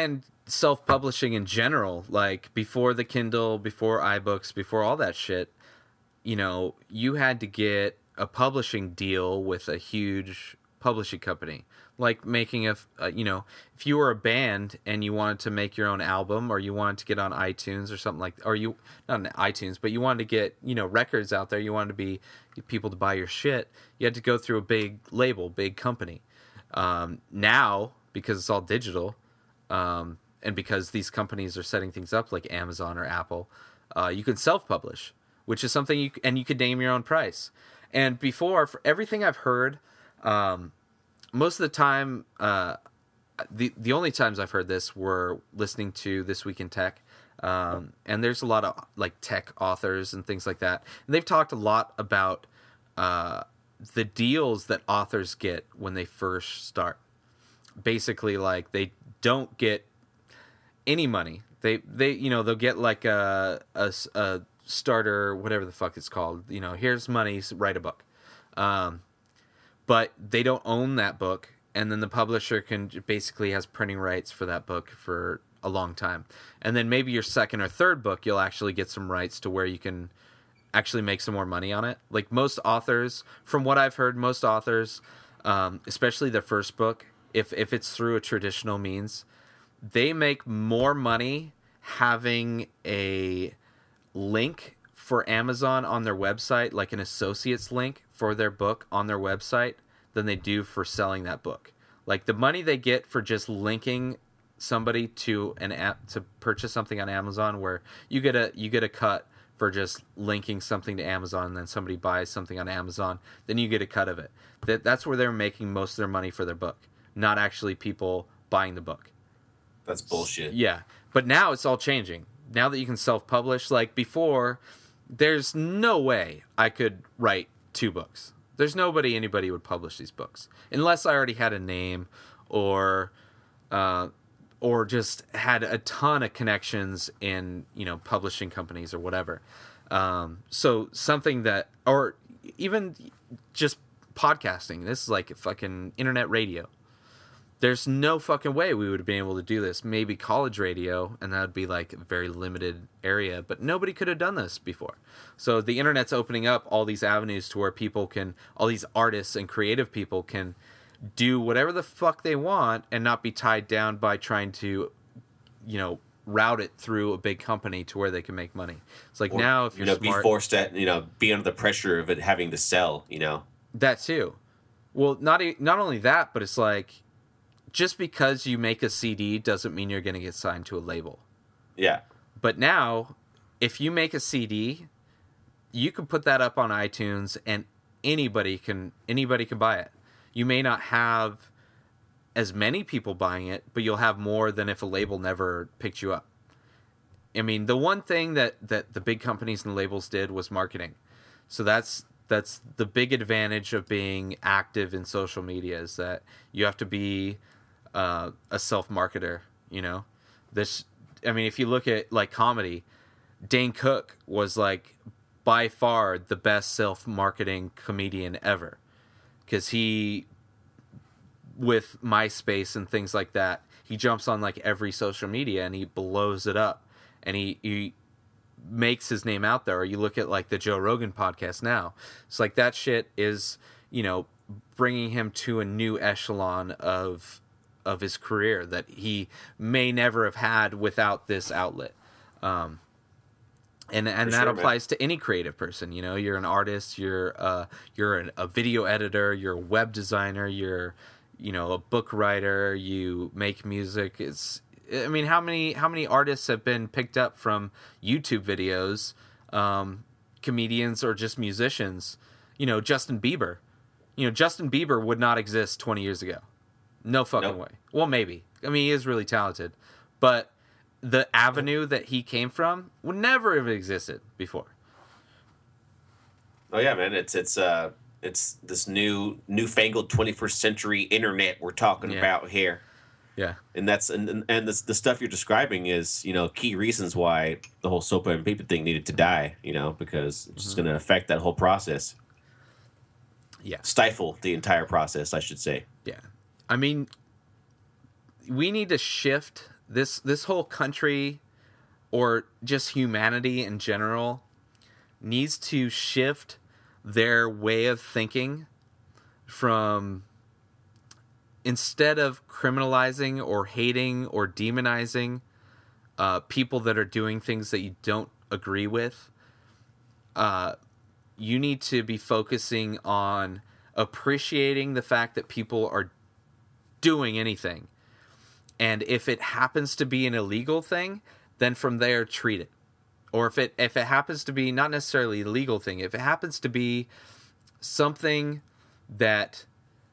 self-publishing in general, like before the Kindle, before iBooks, before all that shit, you know, you had to get a publishing deal with a huge publishing company. Like making a, uh, you know, if you were a band and you wanted to make your own album, or you wanted to get on iTunes or something like, or you, not on iTunes, but you wanted to get, you know, records out there, you wanted to be people to buy your shit, you had to go through a big label, big company. Um, now, because it's all digital, um, and because these companies are setting things up like Amazon or Apple, uh, you can self-publish, which is something you, and you could name your own price. And before, for everything I've heard, um, most of the time, uh, the the only times I've heard this were listening to This Week in Tech, um, and there's a lot of like tech authors and things like that, and they've talked a lot about uh, the deals that authors get when they first start. Basically, like they don't get any money. They they you know they'll get like a a, a starter, whatever the fuck it's called. You know, here's money, write a book. Um, But they don't own that book, and then the publisher can basically has printing rights for that book for a long time. And then maybe your second or third book, you'll actually get some rights to where you can actually make some more money on it. Like most authors, from what I've heard, most authors, um, especially their first book, if if it's through a traditional means, they make more money having a link for Amazon on their website, like an associate's link for their book on their website, than they do for selling that book. Like the money they get for just linking somebody to an app to purchase something on Amazon, where you get a you get a cut for just linking something to Amazon, and then somebody buys something on Amazon, then you get a cut of it. That that's where they're making most of their money for their book, not actually people buying the book. That's bullshit. Yeah, but now it's all changing. Now that you can self-publish, like before, there's no way I could write two books. There's nobody anybody would publish these books unless I already had a name, or uh, or just had a ton of connections in, you know, publishing companies or whatever. Um, so something that, or even just podcasting. This is like fucking internet radio. There's no fucking way we would have been able to do this. Maybe college radio, and that would be like a very limited area, but nobody could have done this before. So the internet's opening up all these avenues to where people can, all these artists and creative people can do whatever the fuck they want and not be tied down by trying to, you know, route it through a big company to where they can make money. It's like, or, now if you're you know, smart, be forced to, you know, be under the pressure of it having to sell, you know. That too. Well, not e- not only that, but it's like, just because you make a C D doesn't mean you're going to get signed to a label. Yeah. But now, if you make a C D, you can put that up on iTunes, and anybody can anybody can buy it. You may not have as many people buying it, but you'll have more than if a label never picked you up. I mean, the one thing that, that the big companies and labels did was marketing. So that's that's the big advantage of being active in social media, is that you have to be uh, a self-marketer, you know? This, I mean, if you look at, like, comedy, Dane Cook was, like, by far the best self-marketing comedian ever. Because he, with MySpace and things like that, he jumps on, like, every social media and he blows it up. And he, he makes his name out there. Or you look at, like, the Joe Rogan podcast now. It's like that shit is, you know, bringing him to a new echelon of of his career that he may never have had without this outlet. Um, and and For that sure, applies man. to any creative person. You know, you're an artist, you're uh, you're an, a video editor, you're a web designer, you're, you know, a book writer, you make music. It's, I mean, how many how many artists have been picked up from YouTube videos, um, comedians or just musicians? You know, Justin Bieber. You know, Justin Bieber would not exist twenty years ago. No fucking Nope. way. Well, maybe. I mean, he is really talented, but the avenue that he came from would never have existed before. Oh yeah, man. It's it's uh it's this new newfangled twenty-first century internet we're talking Yeah. about here. Yeah. And that's and and and the, the stuff you're describing is, you know, key reasons why the whole soap and paper thing needed to die, you know, because it's just Mm-hmm. going to affect that whole process. Yeah. Stifle the entire process, I should say. Yeah. I mean, we need to shift this this whole country, or just humanity in general, needs to shift their way of thinking from, instead of criminalizing or hating or demonizing uh, people that are doing things that you don't agree with, uh, you need to be focusing on appreciating the fact that people are doing anything. And if it happens to be an illegal thing, then from there, treat it. Or if it if it happens to be not necessarily a legal thing, if it happens to be something that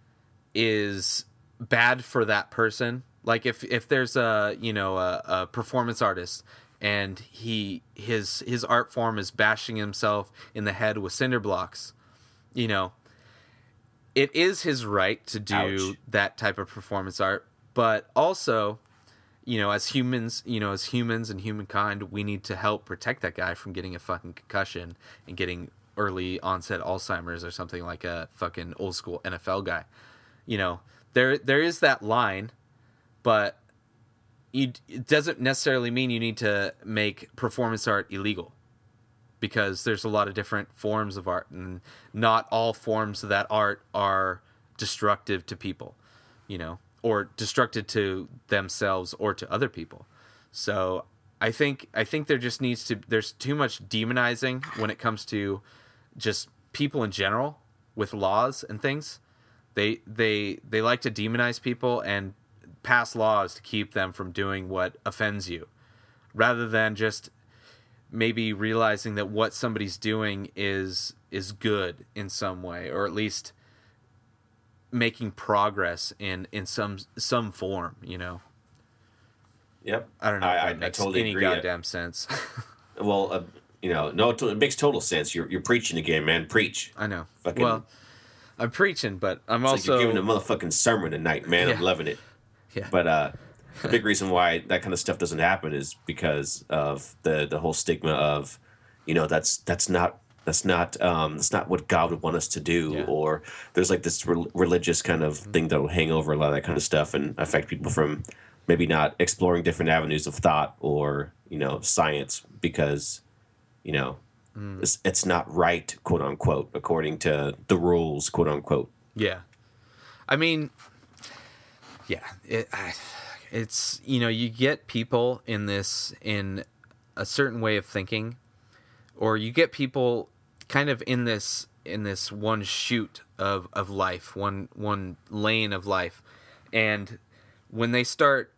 is bad for that person, like if, if there's a you know a, a performance artist and he his his art form is bashing himself in the head with cinder blocks, you know, it is his right to do Ouch. that type of performance art, but also, you know, as humans, you know, as humans and humankind, we need to help protect that guy from getting a fucking concussion and getting early onset Alzheimer's or something like a fucking old school N F L guy. You know, there there is that line, but you, it doesn't necessarily mean you need to make performance art illegal, because there's a lot of different forms of art, and not all forms of that art are destructive to people, you know, or destructive to themselves or to other people. So I think I think there just needs to there's too much demonizing when it comes to just people in general with laws and things. They they they like to demonize people and pass laws to keep them from doing what offends you, rather than just maybe realizing that what somebody's doing is is good in some way, or at least making progress in, in some some form, you know. Yep. I don't know if I, that I, I makes totally any agree. goddamn sense. Well, uh, you know, no, it, it makes total sense. You're you're preaching again, man. Preach. I know. Fucking, Well, I'm preaching, but I'm it's also like you're giving a motherfucking sermon tonight, man. Yeah. I'm loving it. yeah. But uh, the big reason why that kind of stuff doesn't happen is because of the the whole stigma of, you know, that's that's not that's not um, that's not what God would want us to do, Yeah. or there's like this re- religious kind of thing that will hang over a lot of that kind of stuff and affect people from maybe not exploring different avenues of thought or, you know, science, because, you know, mm. it's, it's not right, quote unquote, according to the rules, quote unquote. Yeah. I mean, yeah, it, I, it's, you know, you get people in this, in a certain way of thinking, or you get people kind of in this, in this one shoot of, of life, one, one lane of life. And when they start,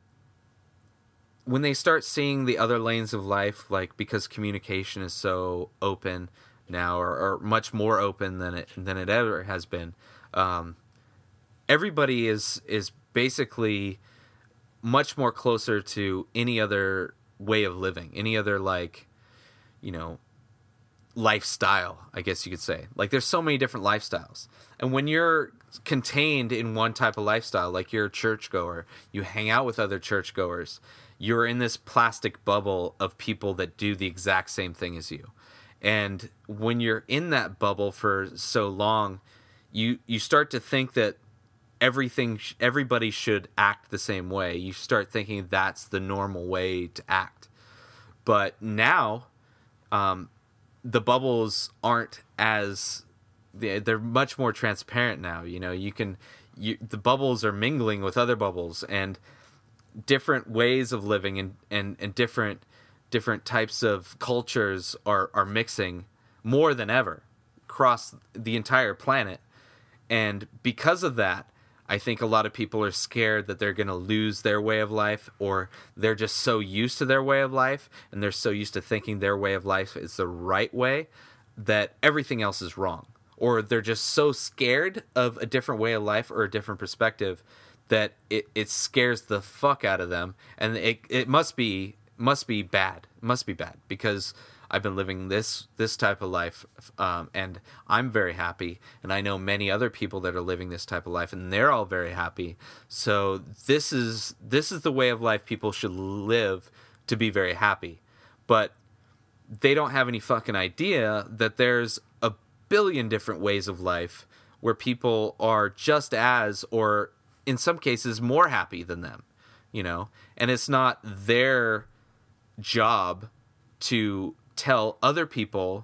when they start seeing the other lanes of life, like, because communication is so open now, or, or much more open than it, than it ever has been, um, everybody is is basically much more closer to any other way of living, any other, like, you know, lifestyle, I guess you could say. Like, there's so many different lifestyles. And when you're contained in one type of lifestyle, like you're a churchgoer, you hang out with other churchgoers, you're in this plastic bubble of people that do the exact same thing as you. And when you're in that bubble for so long, you you start to think that everything, everybody should act the same way. You start thinking that's the normal way to act. But now, um, the bubbles aren't as, they're much more transparent now. You know, you can, you, the bubbles are mingling with other bubbles, and different ways of living and, and, and different, different types of cultures are, are mixing more than ever across the entire planet. And because of that, I think a lot of people are scared that they're going to lose their way of life, or they're just so used to their way of life, and they're so used to thinking their way of life is the right way, that everything else is wrong. Or they're just so scared of a different way of life or a different perspective that it, it scares the fuck out of them. And it it must be must be bad. It must be bad, because I've been living this this type of life, um, and I'm very happy, and I know many other people that are living this type of life, and they're all very happy. So this is this is the way of life people should live to be very happy. But they don't have any fucking idea that there's a billion different ways of life where people are just as, or in some cases more happy than them. you know, and it's not their job to tell other people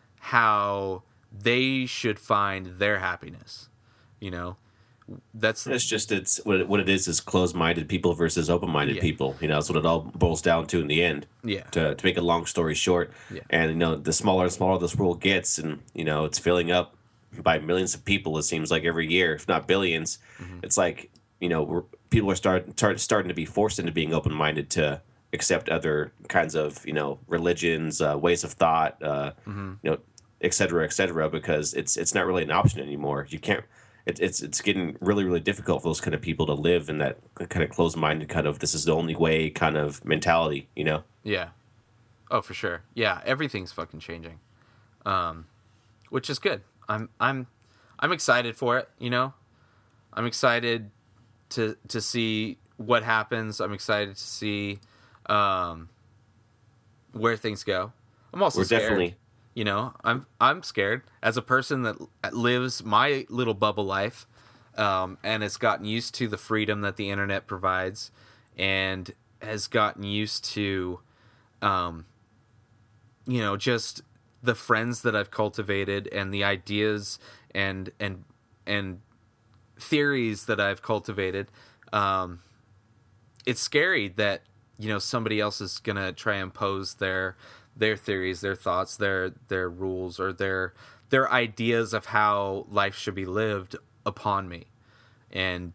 how they should find their happiness, you know. That's it's just it's what it, what it is is closed-minded people versus open-minded Yeah. people. You know, that's what it all boils down to in the end. Yeah. To to make a long story short, Yeah. and you know, the smaller and smaller this world gets, and you know, it's filling up by millions of people. It seems like every year, if not billions. Mm-hmm. It's like, you know, we're, people are start, start starting to be forced into being open-minded to accept other kinds of, you know, religions, uh, ways of thought, uh, Mm-hmm. you know, et cetera, et cetera, because it's it's not really an option anymore. You can't. It, it's it's getting really really difficult for those kind of people to live in that kind of closed-minded kind of this is the only way kind of mentality. You know. Yeah. Oh, for sure. Yeah, everything's fucking changing, um, which is good. I'm I'm I'm excited for it. You know, I'm excited to to see what happens. I'm excited to see um, where things go. I'm also We're scared. definitely- You know, I'm I'm scared as a person that lives my little bubble life, um, and has gotten used to the freedom that the internet provides, and has gotten used to, um, you know, just the friends that I've cultivated and the ideas and and and theories that I've cultivated. Um, it's scary that, you know, somebody else is gonna try and impose their their theories, their thoughts, their their rules, or their their ideas of how life should be lived upon me, and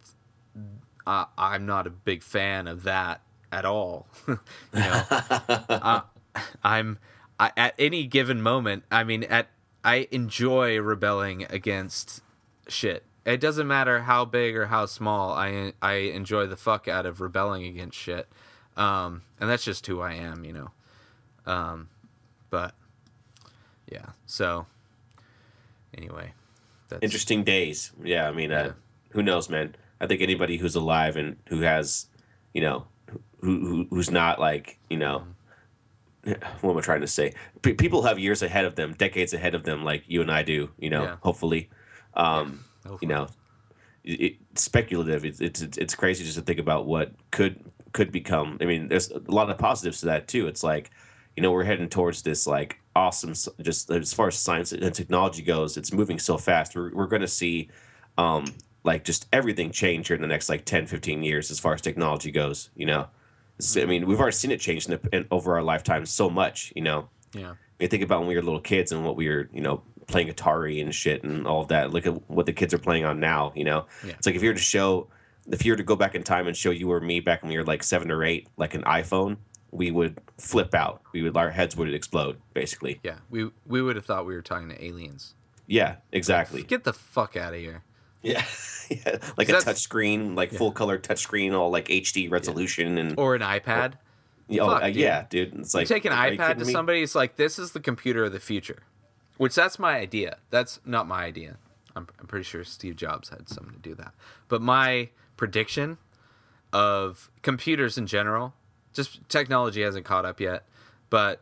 I, I'm not a big fan of that at all. you know, uh, I'm I, at any given moment. I mean, at I enjoy rebelling against shit. It doesn't matter how big or how small. I I enjoy the fuck out of rebelling against shit, um, and that's just who I am. You know. Um, but yeah, so anyway, that's Interesting days. Yeah, I mean, Yeah. uh, who knows, man? I think anybody who's alive and who has, you know, who, who who's not like, you know, what am I trying to say? P- people have years ahead of them, decades ahead of them, like you and I do. You know, Yeah. hopefully, um, Hopefully. you know, it, it's speculative. It's, it's it's crazy just to think about what could could become. I mean, there's a lot of positives to that too. It's like, you know, we're heading towards this like awesome, s- just as far as science and technology goes, it's moving so fast. We're, we're going to see um, like just everything change here in the next like ten, fifteen years as far as technology goes, you know. It's- I mean, we've already seen it change in the, in, over our lifetime so much, you know. yeah, You think about when we were little kids and what we were, you know, playing Atari and shit and all of that. Look at what the kids are playing on now, you know. Yeah. It's like if you were to show, if you were to go back in time and show you or me back when we were like seven or eight, like an iPhone, we would flip out. We would, our heads would explode, basically. yeah. We we would have thought we were talking to aliens. Yeah, exactly. Get the fuck out of here. Yeah, yeah. Like a That's- touch screen, like full color touch screen, all like H D resolution and Or an iPad. oh, fuck, uh, dude. yeah, dude. It's like You take an are you iPad kidding to me? somebody, it's like, this is the computer of the future. Which, that's my idea. That's not my idea. I'm, I'm pretty sure Steve Jobs had something to do with that. But my prediction of computers in general, just technology hasn't caught up yet. But,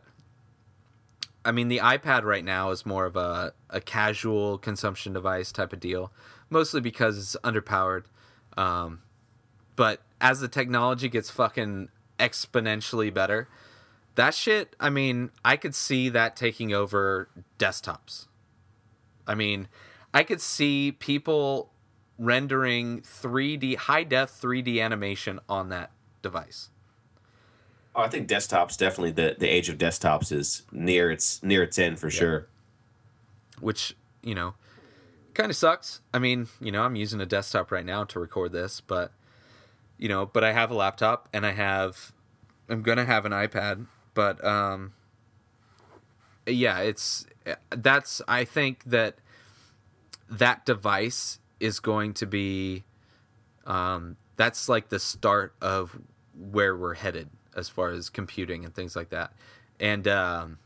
I mean, the iPad right now is more of a, a casual consumption device type of deal. Mostly because it's underpowered. Um, but as the technology gets fucking exponentially better, that shit, I mean, I could see that taking over desktops. I mean, I could see people rendering three D, high-def three D animation on that device. Oh, I think desktops definitely the, the age of desktops is near its near its end for sure. Which, you know, kind of sucks. I mean, you know, I'm using a desktop right now to record this, but, you know, but I have a laptop and I have, I'm going to have an iPad, but, um, yeah, it's, that's, I think that that device is going to be, um, that's like the start of where we're headed as far as computing and things like that. And, um,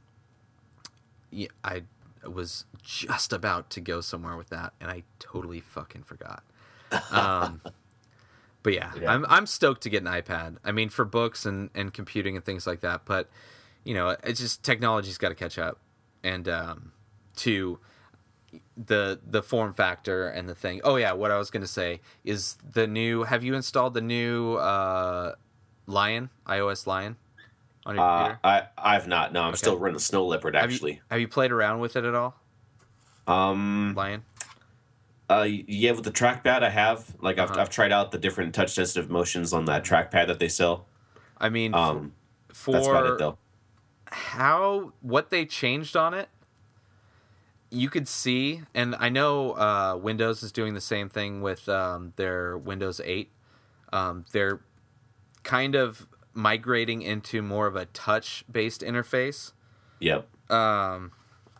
yeah, I was just about to go somewhere with that, and I totally fucking forgot. Um, but yeah, Yeah. I'm I'm stoked to get an iPad. I mean, for books and, and computing and things like that. But you know, it's just technology's got to catch up, and um, to the the form factor and the thing. Oh yeah, what I was gonna say is the new. Have you installed the new uh, Lion iOS Lion on your Uh, computer? I I've not. No, I'm Okay. still running Snow Leopard Have actually. you, have you played around with it at all, Um, Lion? uh, yeah, with the trackpad I have. Like I've Uh-huh. I've tried out the different touch sensitive motions on that trackpad that they sell. I mean, Um, for that's about it though. how what they changed on it, you could see, and I know uh, Windows is doing the same thing with um, their Windows eight. Um, they're kind of migrating into more of a touch-based interface. Yep. Um,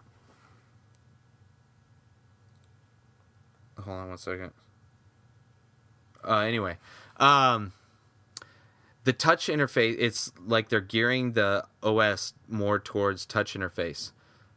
hold on one second. Uh, anyway, um, the touch interface, it's like they're gearing the O S more towards touch interface.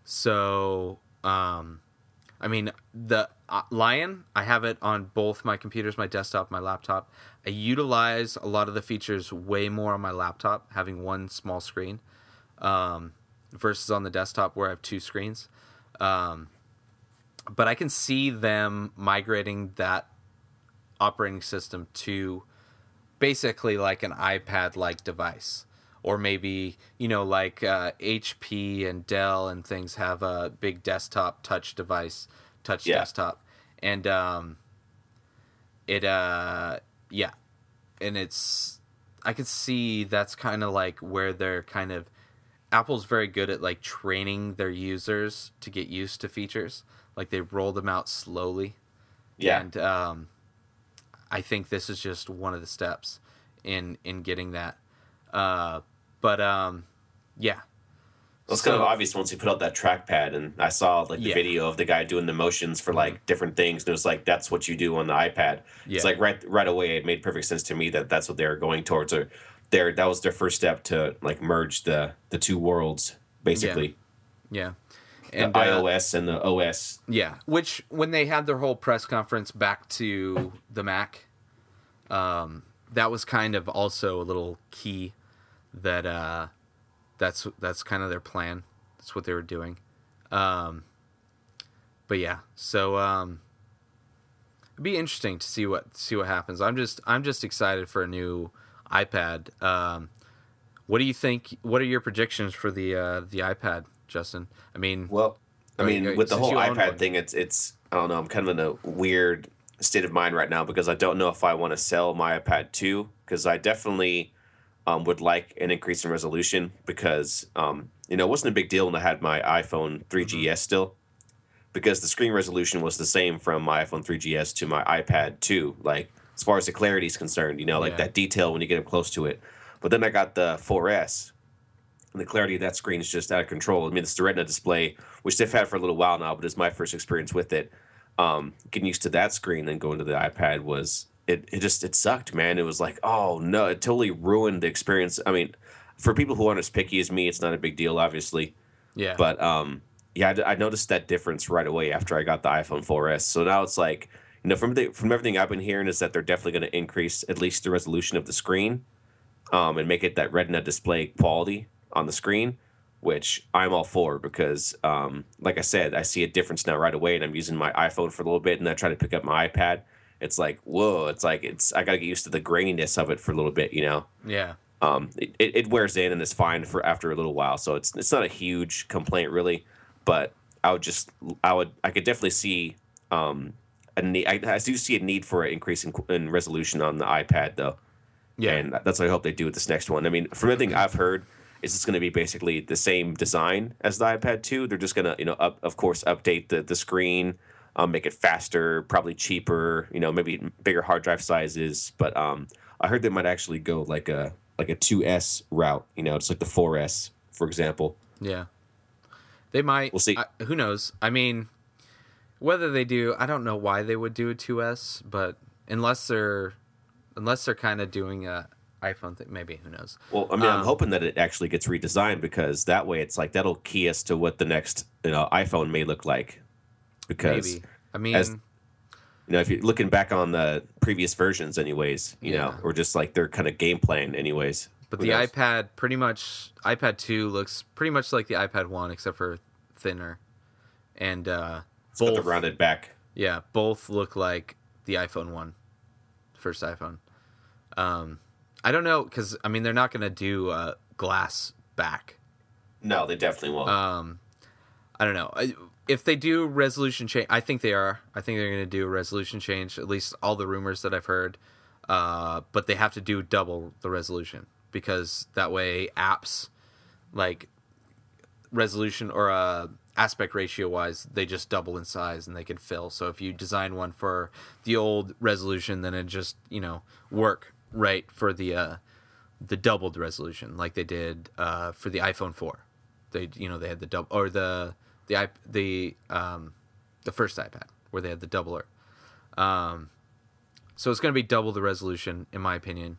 So, um, I mean, the uh, Lion, I have it on both my computers, my desktop, my laptop. I utilize a lot of the features way more on my laptop, having one small screen, um, versus on the desktop where I have two screens. Um, but I can see them migrating that operating system to basically like an iPad-like device. Or maybe, you know, like uh, H P and Dell and things have a big desktop touch device, touch Yeah. desktop. And um, it, uh, yeah. And it's, I can see that's kind of like where they're kind of, Apple's very good at like training their users to get used to features. Like they roll them out slowly. Yeah. And um, I think this is just one of the steps in, in getting that. Uh, but um, yeah. Well, it's So- kind of obvious once you put out that trackpad, and I saw like the Yeah. video of the guy doing the motions for like different things, and it was like that's what you do on the iPad. Yeah. It's like right right away, it made perfect sense to me that that's what they were going towards, or their that was their first step to like merge the the two worlds basically, Yeah. the And uh, iOS and the O S. yeah, which when they had their whole press conference back to the Mac, um, that was kind of also a little key that uh, that's that's kind of their plan. That's what they were doing. Um, but yeah, so um, it'd be interesting to see what see what happens. I'm just I'm just excited for a new iPad. Um, what do you think? What are your predictions for the uh, the iPad, Justin? I mean, Well, I Oh, mean, yeah, with the since whole you own iPad one. thing, it's it's I don't know. I'm kind of in a weird state of mind right now because I don't know if I want to sell my iPad two because I definitely um, would like an increase in resolution because um, you know it wasn't a big deal when I had my iPhone three G S Mm-hmm. still because the screen resolution was the same from my iPhone three G S to my iPad two. Like as far as the clarity is concerned, you know, like Yeah. that detail when you get up close to it. But then I got the four S. And the clarity of that screen is just out of control. I mean, it's the Retina display, which they've had for a little while now, but it's my first experience with it. Um, getting used to that screen, then going to the iPad was it. It just it sucked, man. It was like, oh no, it totally ruined the experience. I mean, for people who aren't as picky as me, it's not a big deal, obviously. yeah, But um, yeah, I, I noticed that difference right away after I got the iPhone four S. So now it's like, you know, from the, from everything I've been hearing is that they're definitely going to increase at least the resolution of the screen, um, and make it that Retina display quality on the screen, which I'm all for because, um, like I said, I see a difference now right away, and I'm using my iPhone for a little bit, and I try to pick up my iPad. It's like, whoa! It's like it's I gotta get used to the graininess of it for a little bit, you know. yeah, Um, it, it it wears in and it's fine for after a little while, so it's it's not a huge complaint really, but I would just I would I could definitely see um a need I, I do see a need for an increase in, in resolution on the iPad though. yeah, And that's what I hope they do with this next one. I mean, from everything I've heard, is it's going to be basically the same design as the iPad two. They're just going to, you know, up, of course, update the the screen, um, make it faster, probably cheaper, you know, maybe bigger hard drive sizes. But um, I heard they might actually go like a like a two S route, you know, just like the four S, for example. yeah. They might. We'll see. I, who knows? I mean, whether they do, I don't know why they would do a two S, but unless they're unless they're kind of doing a iPhone thing, maybe who knows? Well, I mean, I'm Um, hoping that it actually gets redesigned because that way it's like that'll key us to what the next you know iPhone may look like. Because Maybe. I mean, as- you know, if you're looking back on the previous versions, anyways, you know, Yeah. or just like their kind of game plan, anyways. but Who the knows? iPad pretty much iPad two looks pretty much like the iPad one except for thinner, and uh, It's got the both rounded back. yeah, both look like the iPhone one, first iPhone. Um, I don't know because I mean they're not going to do uh, glass back. No, they definitely won't. Um, I don't know. I, if they do resolution change, I think they are. I think they're going to do a resolution change. At least all the rumors that I've heard. Uh, but they have to do double the resolution because that way apps like resolution or uh, aspect ratio wise, they just double in size and they can fill. So if you design one for the old resolution, then it just you know work right for the uh, the doubled resolution like they did uh, for the iPhone four. They you know they had the double or the the iP- the um, the first iPad where they had the doubler. Um, so it's going to be double the resolution in my opinion.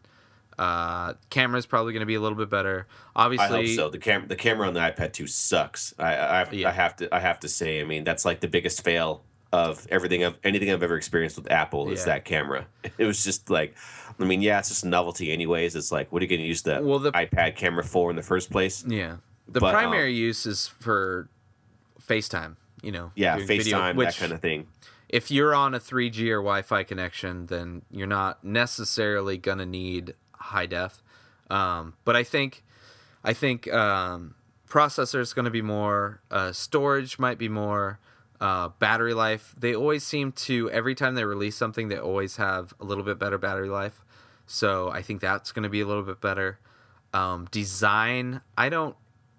Uh, camera's probably going to be a little bit better. Obviously, I hope so. The cam the camera on the iPad two sucks. I I, Yeah. I have to I have to say. I mean, that's like the biggest fail of everything of anything I've ever experienced with Apple is Yeah. that camera. It was just like, I mean, yeah, it's just a novelty anyways. It's like, what are you going to use the, Well, the- iPad camera for in the first place? yeah, the But, primary um, use is for FaceTime. You know, Yeah, doing video, FaceTime, which, that kind of thing. If you're on a three G or Wi-Fi connection, then you're not necessarily gonna need high def. Um, but I think, I think um, processor is going to be more. Uh, storage might be more. Uh, battery life. They always seem to every time they release something, they always have a little bit better battery life. So I think that's going to be a little bit better. Um, design. I don't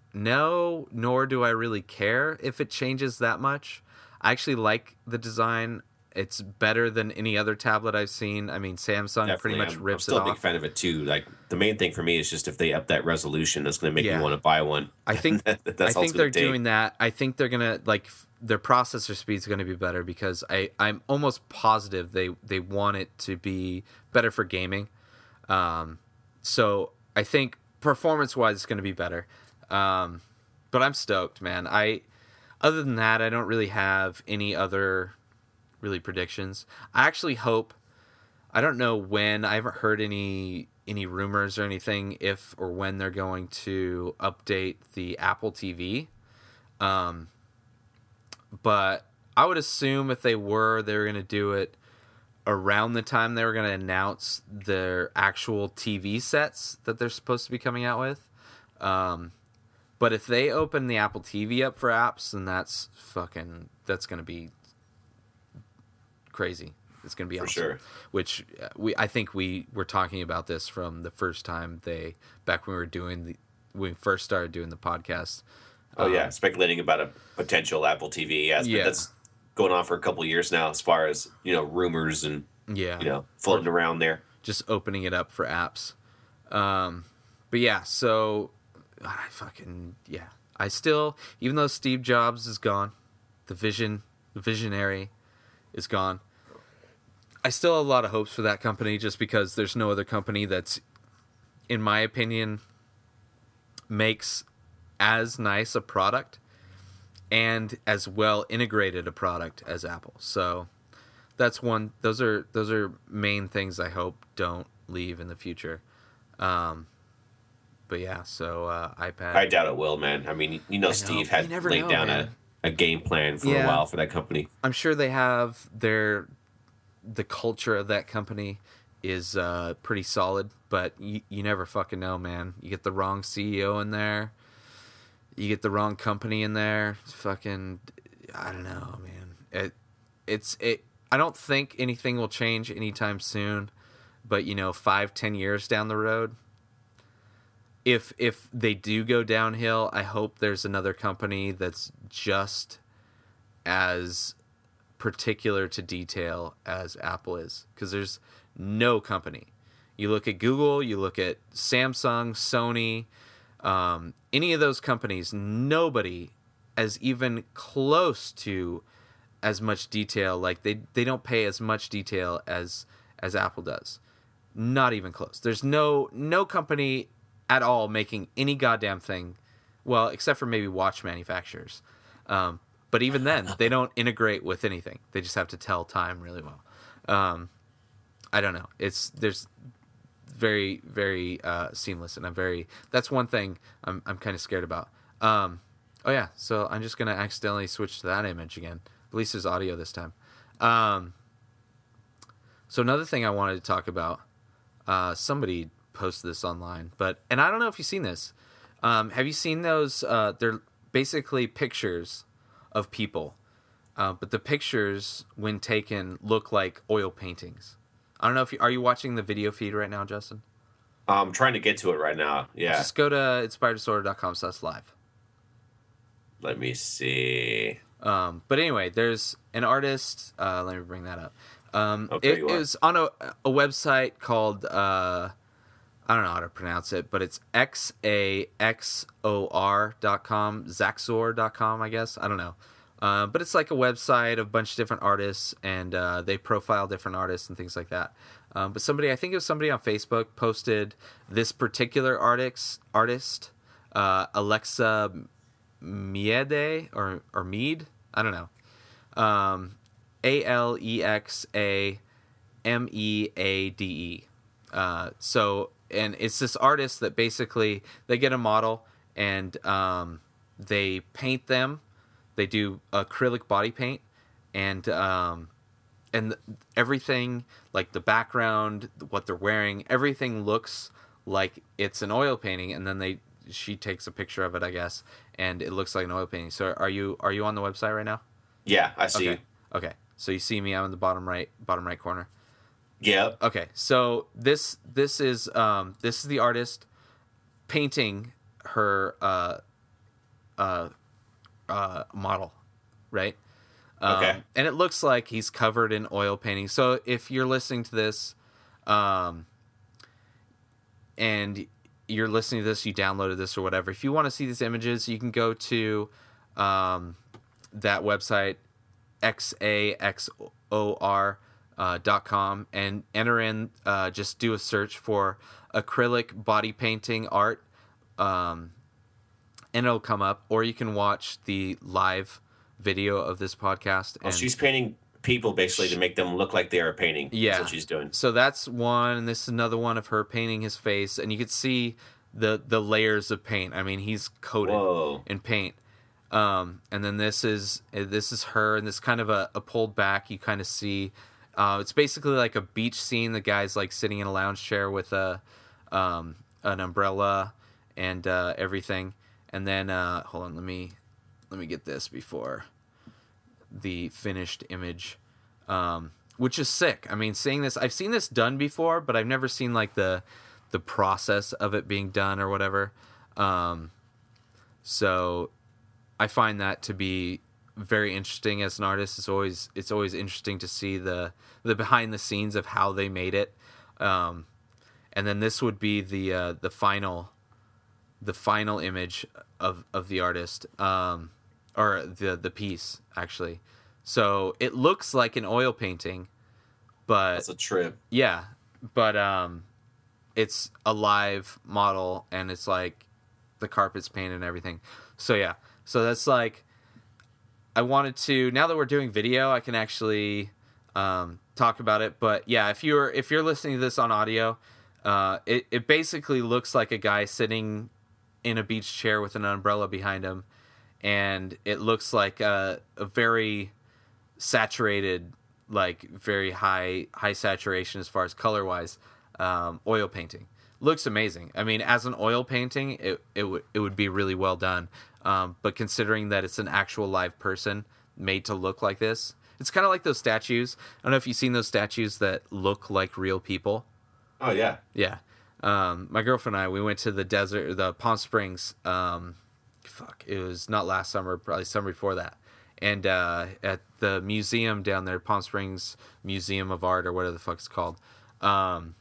know, nor do I really care if it changes that much. I actually like the design. It's better than any other tablet I've seen. I mean, Samsung Definitely. pretty much I'm, rips I'm still it a big off. fan of it too. Like the main thing for me is just if they up that resolution, that's going to make Yeah. me want to buy one. I think That's I all think it's they're gonna take. doing that. I think they're gonna like f- their processor speed's going to be better because I I'm almost positive they they want it to be better for gaming. Um, so I think performance wise it's going to be better. Um, but I'm stoked, man. I other than that, I don't really have any other really predictions. I actually hope. I don't know when. I haven't heard any any rumors or anything if or when they're going to update the Apple T V. Um, but I would assume if they were, they were going to do it around the time they were going to announce their actual T V sets that they're supposed to be coming out with. Um, but if they open the Apple T V up for apps, then that's fucking that's going to be crazy. It's going to be For awesome. sure. Which uh, we I think we were talking about this from the first time they back when we were doing the when we first started doing the podcast. Oh yeah, Um, speculating about a potential Apple T V. Yeah, it's been- Yeah. that's going on for a couple of years now, as far as you know, rumors and yeah, you know, floating around there. just opening it up for apps. Um, but yeah, so I fucking yeah. I still, even though Steve Jobs is gone, the vision, the visionary, is gone. I still have a lot of hopes for that company, just because there's no other company that's, in my opinion, makes as nice a product and as well integrated a product as Apple. So that's one. Those are those are main things I hope don't leave in the future. Um, but yeah, so uh, iPad. I doubt it will, man. I mean, you know, know. Steve You had never laid know, down man. a, a game plan for Yeah. a while for that company. I'm sure they have their the culture of that company is uh, pretty solid, but you, you never fucking know, man. You get the wrong C E O in there, you get the wrong company in there. It's fucking, I don't know, man. It it's it. I don't think anything will change anytime soon, but you know, five, ten years down the road, if if they do go downhill, I hope there's another company that's just as particular to detail as Apple is, because there's no company. You look at Google, you look at Samsung, Sony, um, any of those companies, nobody is even close to as much detail. Like they they don't pay as much detail as as Apple does. Not even close. There's no no company at all making any goddamn thing, well, except for maybe watch manufacturers. Um, but even then, they don't integrate with anything. They just have to tell time really well. Um, I don't know. It's there's very very uh, seamless, and I'm very. That's one thing I'm I'm kind of scared about. Um, oh yeah, so I'm just gonna accidentally switch to that image again. At least there's audio this time. Um, so another thing I wanted to talk about, uh, somebody posted this online, but and I don't know if you've seen this. Um, have you seen those? Uh, they're basically pictures of people, uh, but the pictures, when taken, look like oil paintings. I don't know if you are you watching the video feed right now, Justin? I'm trying to get to it right now. Yeah. Just go to inspired disorder dot com slash live. Let me see. Um, but anyway, there's an artist. Uh, let me bring that up. Um, Okay, it, you it are. was on a, a website called, uh, I don't know how to pronounce it, but it's X A X O R dot com, Zaxor dot com, I guess. I don't know. Uh, but it's like a website of a bunch of different artists, and uh, they profile different artists and things like that. Um, but somebody, I think it was somebody on Facebook, posted this particular artist, artist uh, Alexa Miede, or, or Mead? I don't know. Um, A L E X A M E A D E. Uh, so, and it's this artist that basically, they get a model, and um, they paint them. They do acrylic body paint, and um, and everything, like the background, what they're wearing, everything looks like it's an oil painting. And then they, she takes a picture of it, I guess, and it looks like an oil painting. So, are you are you on the website right now? Yeah, I see. Okay. Okay. So you see me. I'm in the bottom right, bottom right corner. Yep. Okay. So this this is um this is the artist painting her uh uh uh model, right? Um, Okay. And it looks like he's covered in oil painting. So if you're listening to this, um, and you're listening to this, you downloaded this or whatever. If you want to see these images, you can go to um that website, X A X O R uh, dot com, and enter in, uh, just do a search for acrylic body painting art, um, and it'll come up. Or you can watch the live video of this podcast. Oh, And she's painting people basically to make them look like they are painting. yeah, That's what she's doing. So that's one, and this is another one of her painting his face, and you can see the the layers of paint. I mean, he's coated Whoa. in paint. Um, and then this is this is her, and this kind of a, a pulled back. You kind of see, uh, it's basically like a beach scene. The guy's like sitting in a lounge chair with a um, an umbrella and uh, everything. And then uh, hold on, let me let me get this before the finished image, um, which is sick. I mean, seeing this, I've seen this done before, but I've never seen like the the process of it being done or whatever. Um, so. I find that to be very interesting as an artist. It's always it's always interesting to see the the behind the scenes of how they made it, um, and then this would be the uh, the final the final image of of the artist, um, or the the piece actually. So it looks like an oil painting, but That's a trip. yeah, but um, it's a live model, and it's like the carpet's painted and everything. So yeah. So that's like, I wanted to, now that we're doing video, I can actually um, talk about it. But yeah, if you're if you're listening to this on audio, uh, it, it basically looks like a guy sitting in a beach chair with an umbrella behind him. And it looks like a, a very saturated, like very high high saturation as far as color-wise, um, oil painting. Looks amazing. I mean, as an oil painting, it it would it would be really well done. Um, but considering that it's an actual live person made to look like this, it's kind of like those statues. I don't know if you've seen those statues that look like real people. Oh yeah. Yeah. Um, my girlfriend and I, we went to the desert, the Palm Springs. Um, fuck, it was not last summer, probably summer before that. And uh, at the museum down there, Palm Springs Museum of Art or whatever the fuck it's called, um,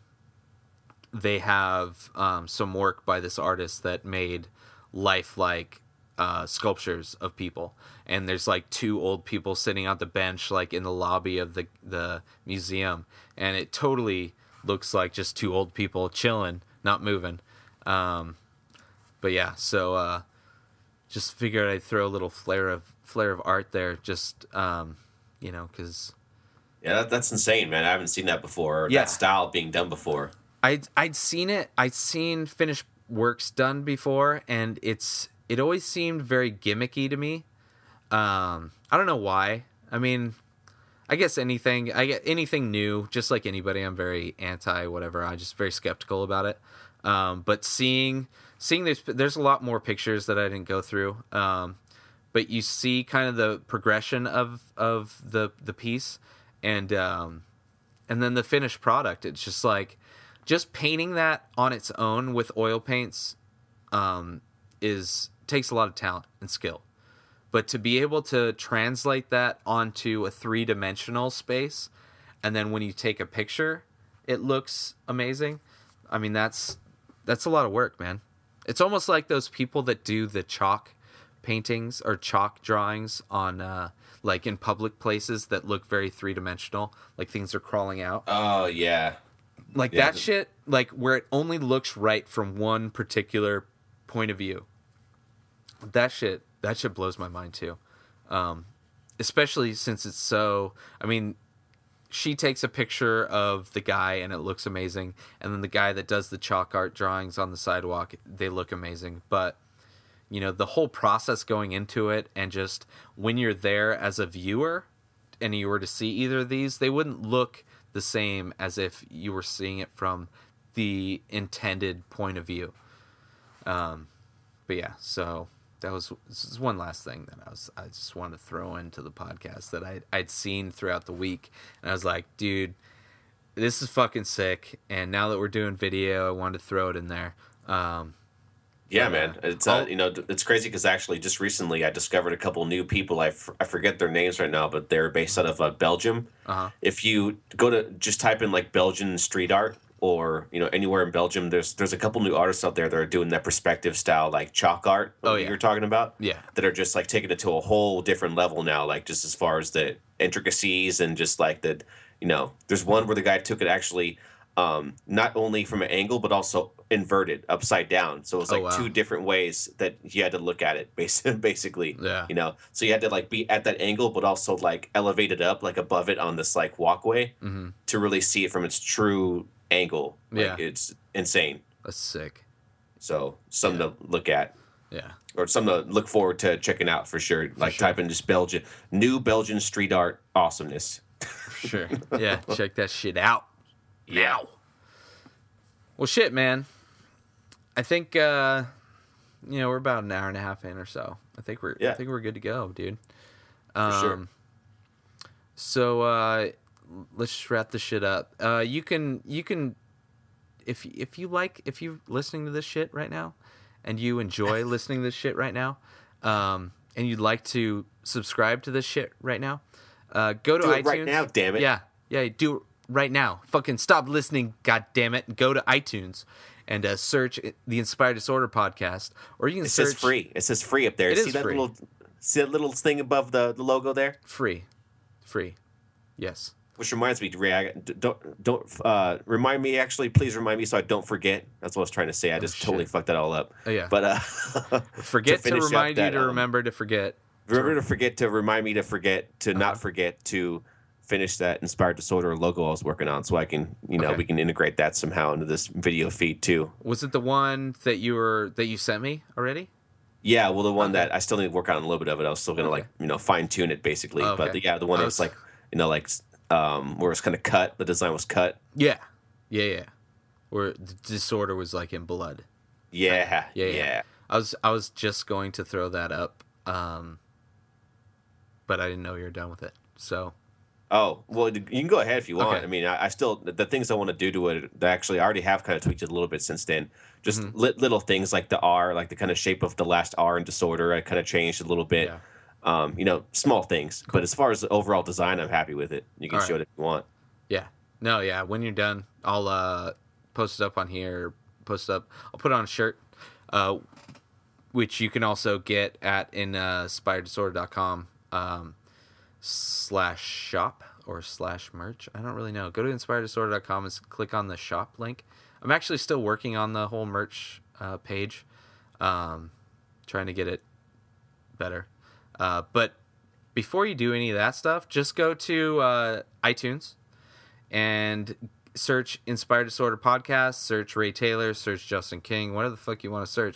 they have um, some work by this artist that made lifelike uh, sculptures of people. And there's like two old people sitting on the bench, like in the lobby of the the museum, and it totally looks like just two old people chilling, not moving. Um, but yeah, so uh, just figured I'd throw a little flare of flare of art there, just um, you know, because Yeah, that, that's insane, man. I haven't seen that before. Or Yeah. That style being done before. I'd I'd seen it. I'd seen finished works done before, and it's it always seemed very gimmicky to me. Um, I don't know why. I mean, I guess anything, I get anything new, just like anybody, I'm very anti whatever. I'm just very skeptical about it. Um, but seeing, seeing there's, there's a lot more pictures that I didn't go through. Um, but you see kind of the progression of, of the, the piece and, um, and then the finished product. It's just like, just painting that on its own with oil paints, um, is, takes a lot of talent and skill. But to be able to translate that onto a three-dimensional space, and then when you take a picture, it looks amazing. I mean, that's that's a lot of work, man. It's almost like those people that do the chalk paintings or chalk drawings on, uh, like in public places that look very three-dimensional, like things are crawling out. Oh, yeah. Like Yeah. that shit, like where it only looks right from one particular point of view. That shit... That shit blows my mind too, um, especially since it's so. I mean, she takes a picture of the guy and it looks amazing, and then the guy that does the chalk art drawings on the sidewalk, they look amazing. But you know, the whole process going into it, and just when you're there as a viewer, and you were to see either of these, they wouldn't look the same as if you were seeing it from the intended point of view. Um, but yeah, so. That was this is one last thing that I was I just wanted to throw into the podcast that I I'd seen throughout the week, and I was like, dude, this is fucking sick. And now that we're doing video, I wanted to throw it in there. Um, Yeah, but, man. uh, It's uh, I'll- you know it's crazy because actually just recently I discovered a couple new people. I, f- I forget their names right now, but they're based out of uh, Belgium. Uh-huh. If you go to just type in like Belgian street art or you know anywhere in Belgium, there's there's a couple new artists out there that are doing that perspective style like chalk art. Oh, that yeah. you're talking about. Yeah. That are just like taking it to a whole different level now, like just as far as the intricacies and just like the you know there's one where the guy took it actually. Um, not only from an angle, but also inverted, upside down. So it was Oh, like wow. two different ways that you had to look at it, basically. Basically, Yeah. you know. So you had to like be at that angle, but also like elevate it up, like above it on this like walkway, Mm-hmm. to really see it from its true angle. Like, Yeah. it's insane. That's sick. So something Yeah. to look at, Yeah. or something to look forward to checking out for sure. Like sure. type in just Belgian, new Belgian street art awesomeness. For sure. Yeah. Check that shit out. Yeah. Well, shit, man. I think uh, you know we're about an hour and a half in or so. I think we're I Yeah. think we're good to go, dude. For Um, sure. So uh, let's just wrap this shit up. Uh, you can you can if if you like if you're listening to this shit right now, and you enjoy listening to this shit right now, um, and you'd like to subscribe to this shit right now, uh, go to Do iTunes it right now, damn it. Yeah, yeah, do it right now. Fucking stop listening, god damn it, and go to iTunes and uh, search the Inspired Disorder podcast, or you can It search says free. It says free up there. It see is that free. little see that little thing above the, the logo there? free, free, yes. Which reminds me, Ray, I- d- don't don't uh, remind me. Actually, please remind me so I don't forget. That's what I was trying to say. I just shit. totally fucked that all up. Oh, yeah. But uh, Forget to, finish up remind you that, to um, remember to forget. remember to forget to remind me to forget to Uh-huh. not forget to finish that Inspired Disorder logo I was working on, so I can you know Okay. we can integrate that somehow into this video feed too. Was it the one that you were that you sent me already? Yeah, well, the one Okay. that I still need to work on a little bit of it. I was still gonna Okay. like you know fine tune it basically, Oh, but okay. yeah, the one I that was- was like you know like um where it's kind of cut. The design was cut. Yeah, yeah, yeah. Where the disorder was like in blood. Yeah, Yeah, yeah. yeah. I was I was just going to throw that up, um, but I didn't know you were done with it. So Oh, well, you can go ahead if you want. Okay. I mean, I, I still, the things I want to do to it, that actually, I already have kind of tweaked it a little bit since then. Just Mm-hmm. li- little things like the R, like the kind of shape of the last R in Disorder, I kind of changed a little bit. Yeah. Um, you know, small things. But as far as the overall design, I'm happy with it. You can All show right. it if you want. yeah, no, yeah. When you're done, I'll uh, post it up on here. Post it up. I'll put it on a shirt, uh, which you can also get at in uh, inspired disorder dot com um, slash shop or slash merch. I don't really know. Go to inspired disorder dot com and click on the shop link. I'm actually still working on the whole merch uh, page, um, trying to get it better. Uh, but before you do any of that stuff, just go to uh, iTunes and search Inspired Disorder Podcast, search Ray Taylor, search Justin King, whatever the fuck you want to search.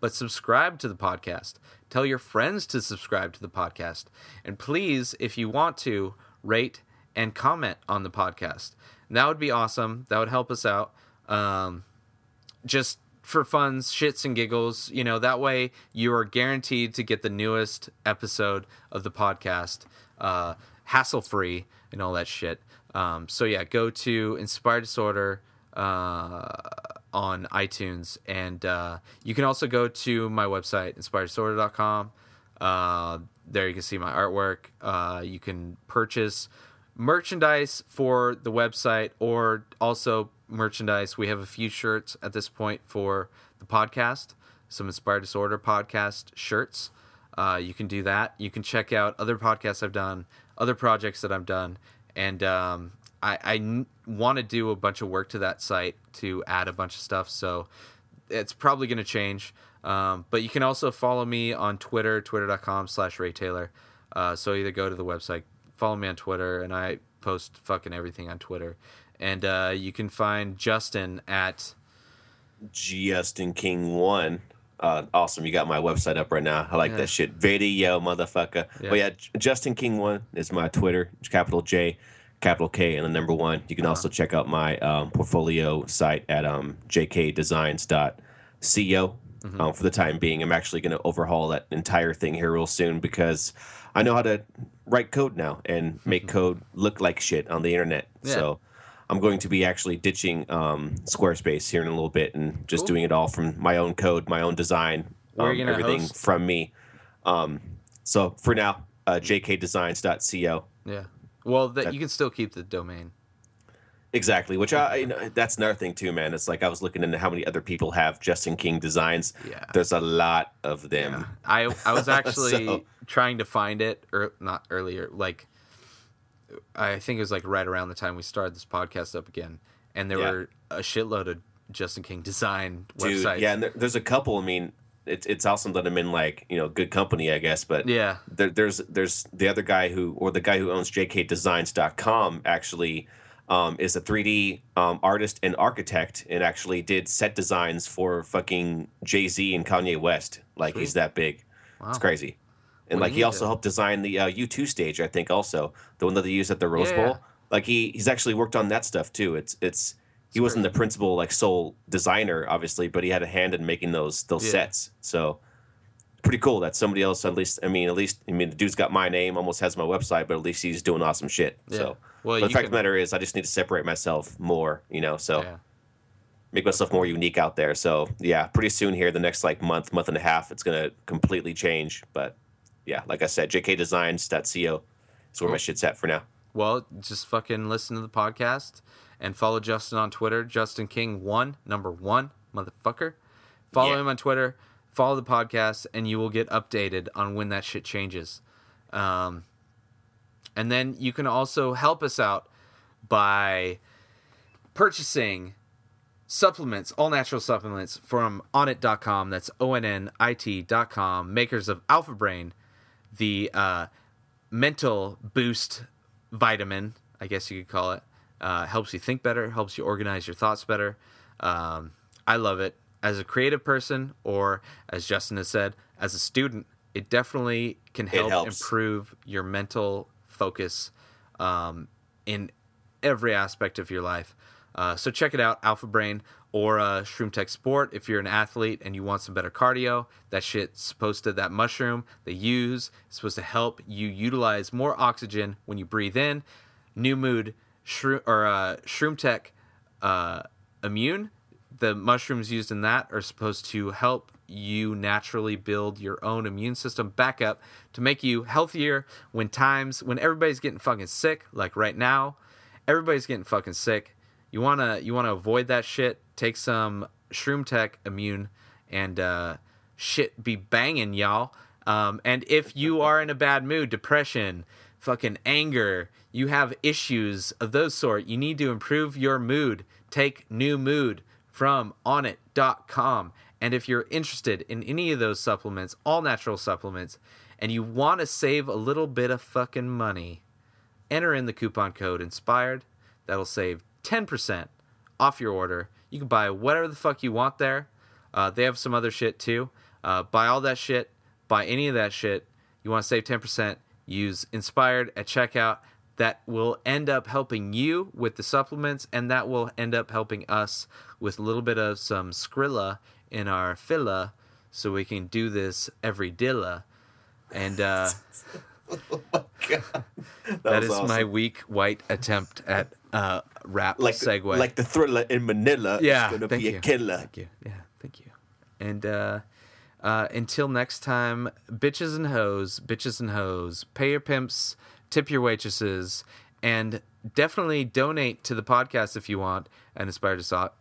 but subscribe to the podcast. Tell your friends to subscribe to the podcast. And please, if you want to, rate and comment on the podcast. And that would be awesome. That would help us out. Um, just for funs, shits, and giggles. You know, that way you are guaranteed to get the newest episode of the podcast, uh, hassle-free and all that shit. Um, so, yeah, go to Inspired Disorder uh, on iTunes. And uh, you can also go to my website, inspired disorder dot com. Uh, there you can see my artwork. Uh, you can purchase merchandise for the website, or also merchandise. We have a few shirts at this point for the podcast, some Inspired Disorder podcast shirts. Uh, you can do that. You can check out other podcasts I've done, other projects that I've done, and um, I, I n- want to do a bunch of work to that site to add a bunch of stuff, so it's probably going to change. Um, but you can also follow me on Twitter, twitter.com slash Ray Taylor. Uh, so either go to the website, follow me on Twitter, and I post fucking everything on Twitter. And uh, you can find Justin at Justin King one. Uh, awesome. You got my website up right now. I like Yeah. that shit. Video, motherfucker. Yeah. But yeah, J- Justin King one is my Twitter. Capital J, capital K, and the number one. You can also check out my um, portfolio site at um, j k designs dot co. Mm-hmm. Um, for the time being, I'm actually going to overhaul that entire thing here real soon because I know how to write code now and make code look like shit on the internet. Yeah. So I'm going to be actually ditching um, Squarespace here in a little bit and just Cool. doing it all from my own code, my own design, Where are um, you gonna everything host? from me. Um, so for now, uh, j k designs dot co. yeah. Well, that you can still keep the domain. Exactly, which I you know, that's another thing too, man. It's like I was looking into how many other people have Justin King Designs. Yeah. There's a lot of them. I I was actually So- trying to find it, or not earlier, like I think it was like right around the time we started this podcast up again, and there Yeah. were a shitload of Justin King design Dude, websites. yeah, and there, there's a couple. I mean, it's it's awesome that I'm in like you know good company, I guess. But Yeah. there, there's there's the other guy who or the guy who owns j k designs dot com actually um, is a three D um, artist and architect, and actually did set designs for fucking Jay-Z and Kanye West. Like he's that big. It's crazy. And Well, like you he need also to- helped design the uh, U two stage, I think, also the one that they used at the Rose Yeah, Bowl. yeah. Like he he's actually worked on that stuff too. It's it's he wasn't the principal like sole designer, obviously, but he had a hand in making those those Yeah. sets. So pretty cool that somebody else, at least I mean, at least I mean the dude's got my name, almost has my website, but at least he's doing awesome shit. Yeah. So Well, but the you fact of the can- matter is I just need to separate myself more, you know, so Yeah. make myself more unique out there. So yeah, pretty soon here, the next like month, month and a half, it's gonna completely change. But yeah, like I said, j k designs dot co is where my shit's at for now. Well, just fucking listen to the podcast and follow Justin on Twitter, Justin King one, number one, motherfucker. Follow Yeah. him on Twitter, follow the podcast, and you will get updated on when that shit changes. Um, and then you can also help us out by purchasing supplements, all natural supplements from onnit dot com. That's O N N I T dot com, makers of Alpha Brain, the uh, mental boost vitamin, I guess you could call it. Uh, helps you think better, helps you organize your thoughts better. Um, I love it. As a creative person, or as Justin has said, as a student, it definitely can help helps. improve your mental focus um, in every aspect of your life. Uh, so check it out, Alpha Brain or uh, Shroom Tech Sport. If you're an athlete and you want some better cardio, that shit's supposed to, that mushroom they use is supposed to help you utilize more oxygen when you breathe in. New Mood Shroom, or uh, Shroom Tech uh, Immune, the mushrooms used in that are supposed to help you naturally build your own immune system back up to make you healthier when times when everybody's getting fucking sick, like right now. Everybody's getting fucking sick. You wanna you wanna avoid that shit. Take some Shroom Tech Immune and uh, shit be banging, y'all. Um, and if you are in a bad mood, depression, fucking anger, you have issues of those sort, you need to improve your mood. Take New Mood from onnit dot com. And if you're interested in any of those supplements, all natural supplements, and you want to save a little bit of fucking money, enter in the coupon code INSPIRED. That'll save ten percent off your order. You can buy whatever the fuck you want there. Uh, they have some other shit too. Uh, buy all that shit. Buy any of that shit. You want to save ten percent. Use Inspired at checkout. That will end up helping you with the supplements, and that will end up helping us with a little bit of some Skrilla in our filla, so we can do this every dilla. And uh, oh my God. That, that was is awesome. my weak white attempt at uh, rap like segue. like the Thriller in Manila. Yeah, is gonna thank be you. a killer. Thank you. Yeah, thank you. And uh, uh, until next time, bitches and hoes, bitches and hoes, pay your pimps, tip your waitresses, and definitely donate to the podcast if you want. And Inspired Disorder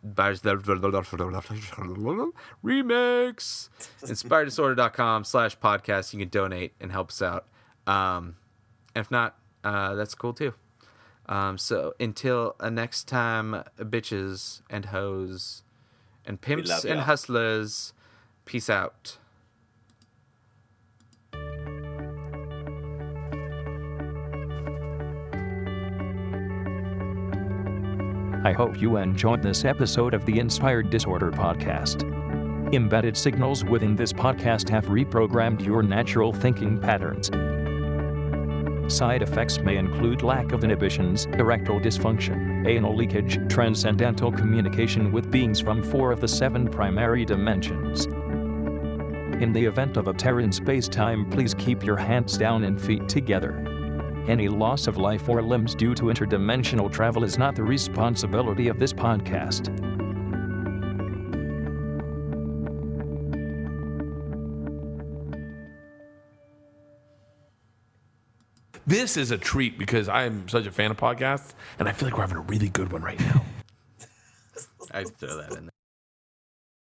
remix. Inspired Disorder dot com slash podcast. You can donate and help us out. Um, if not, uh, that's cool too. Um, so until uh, next time, bitches and hoes and pimps love and ya. hustlers, peace out. I hope you enjoyed this episode of the Inspired Disorder podcast. Embedded signals within this podcast have reprogrammed your natural thinking patterns. Side effects may include lack of inhibitions, erectile dysfunction, anal leakage, transcendental communication with beings from four of the seven primary dimensions. In the event of a tear in space-time, please keep your hands down and feet together. Any loss of life or limbs due to interdimensional travel is not the responsibility of this podcast. This is a treat because I'm such a fan of podcasts, and I feel like we're having a really good one right now. I'd throw that in there.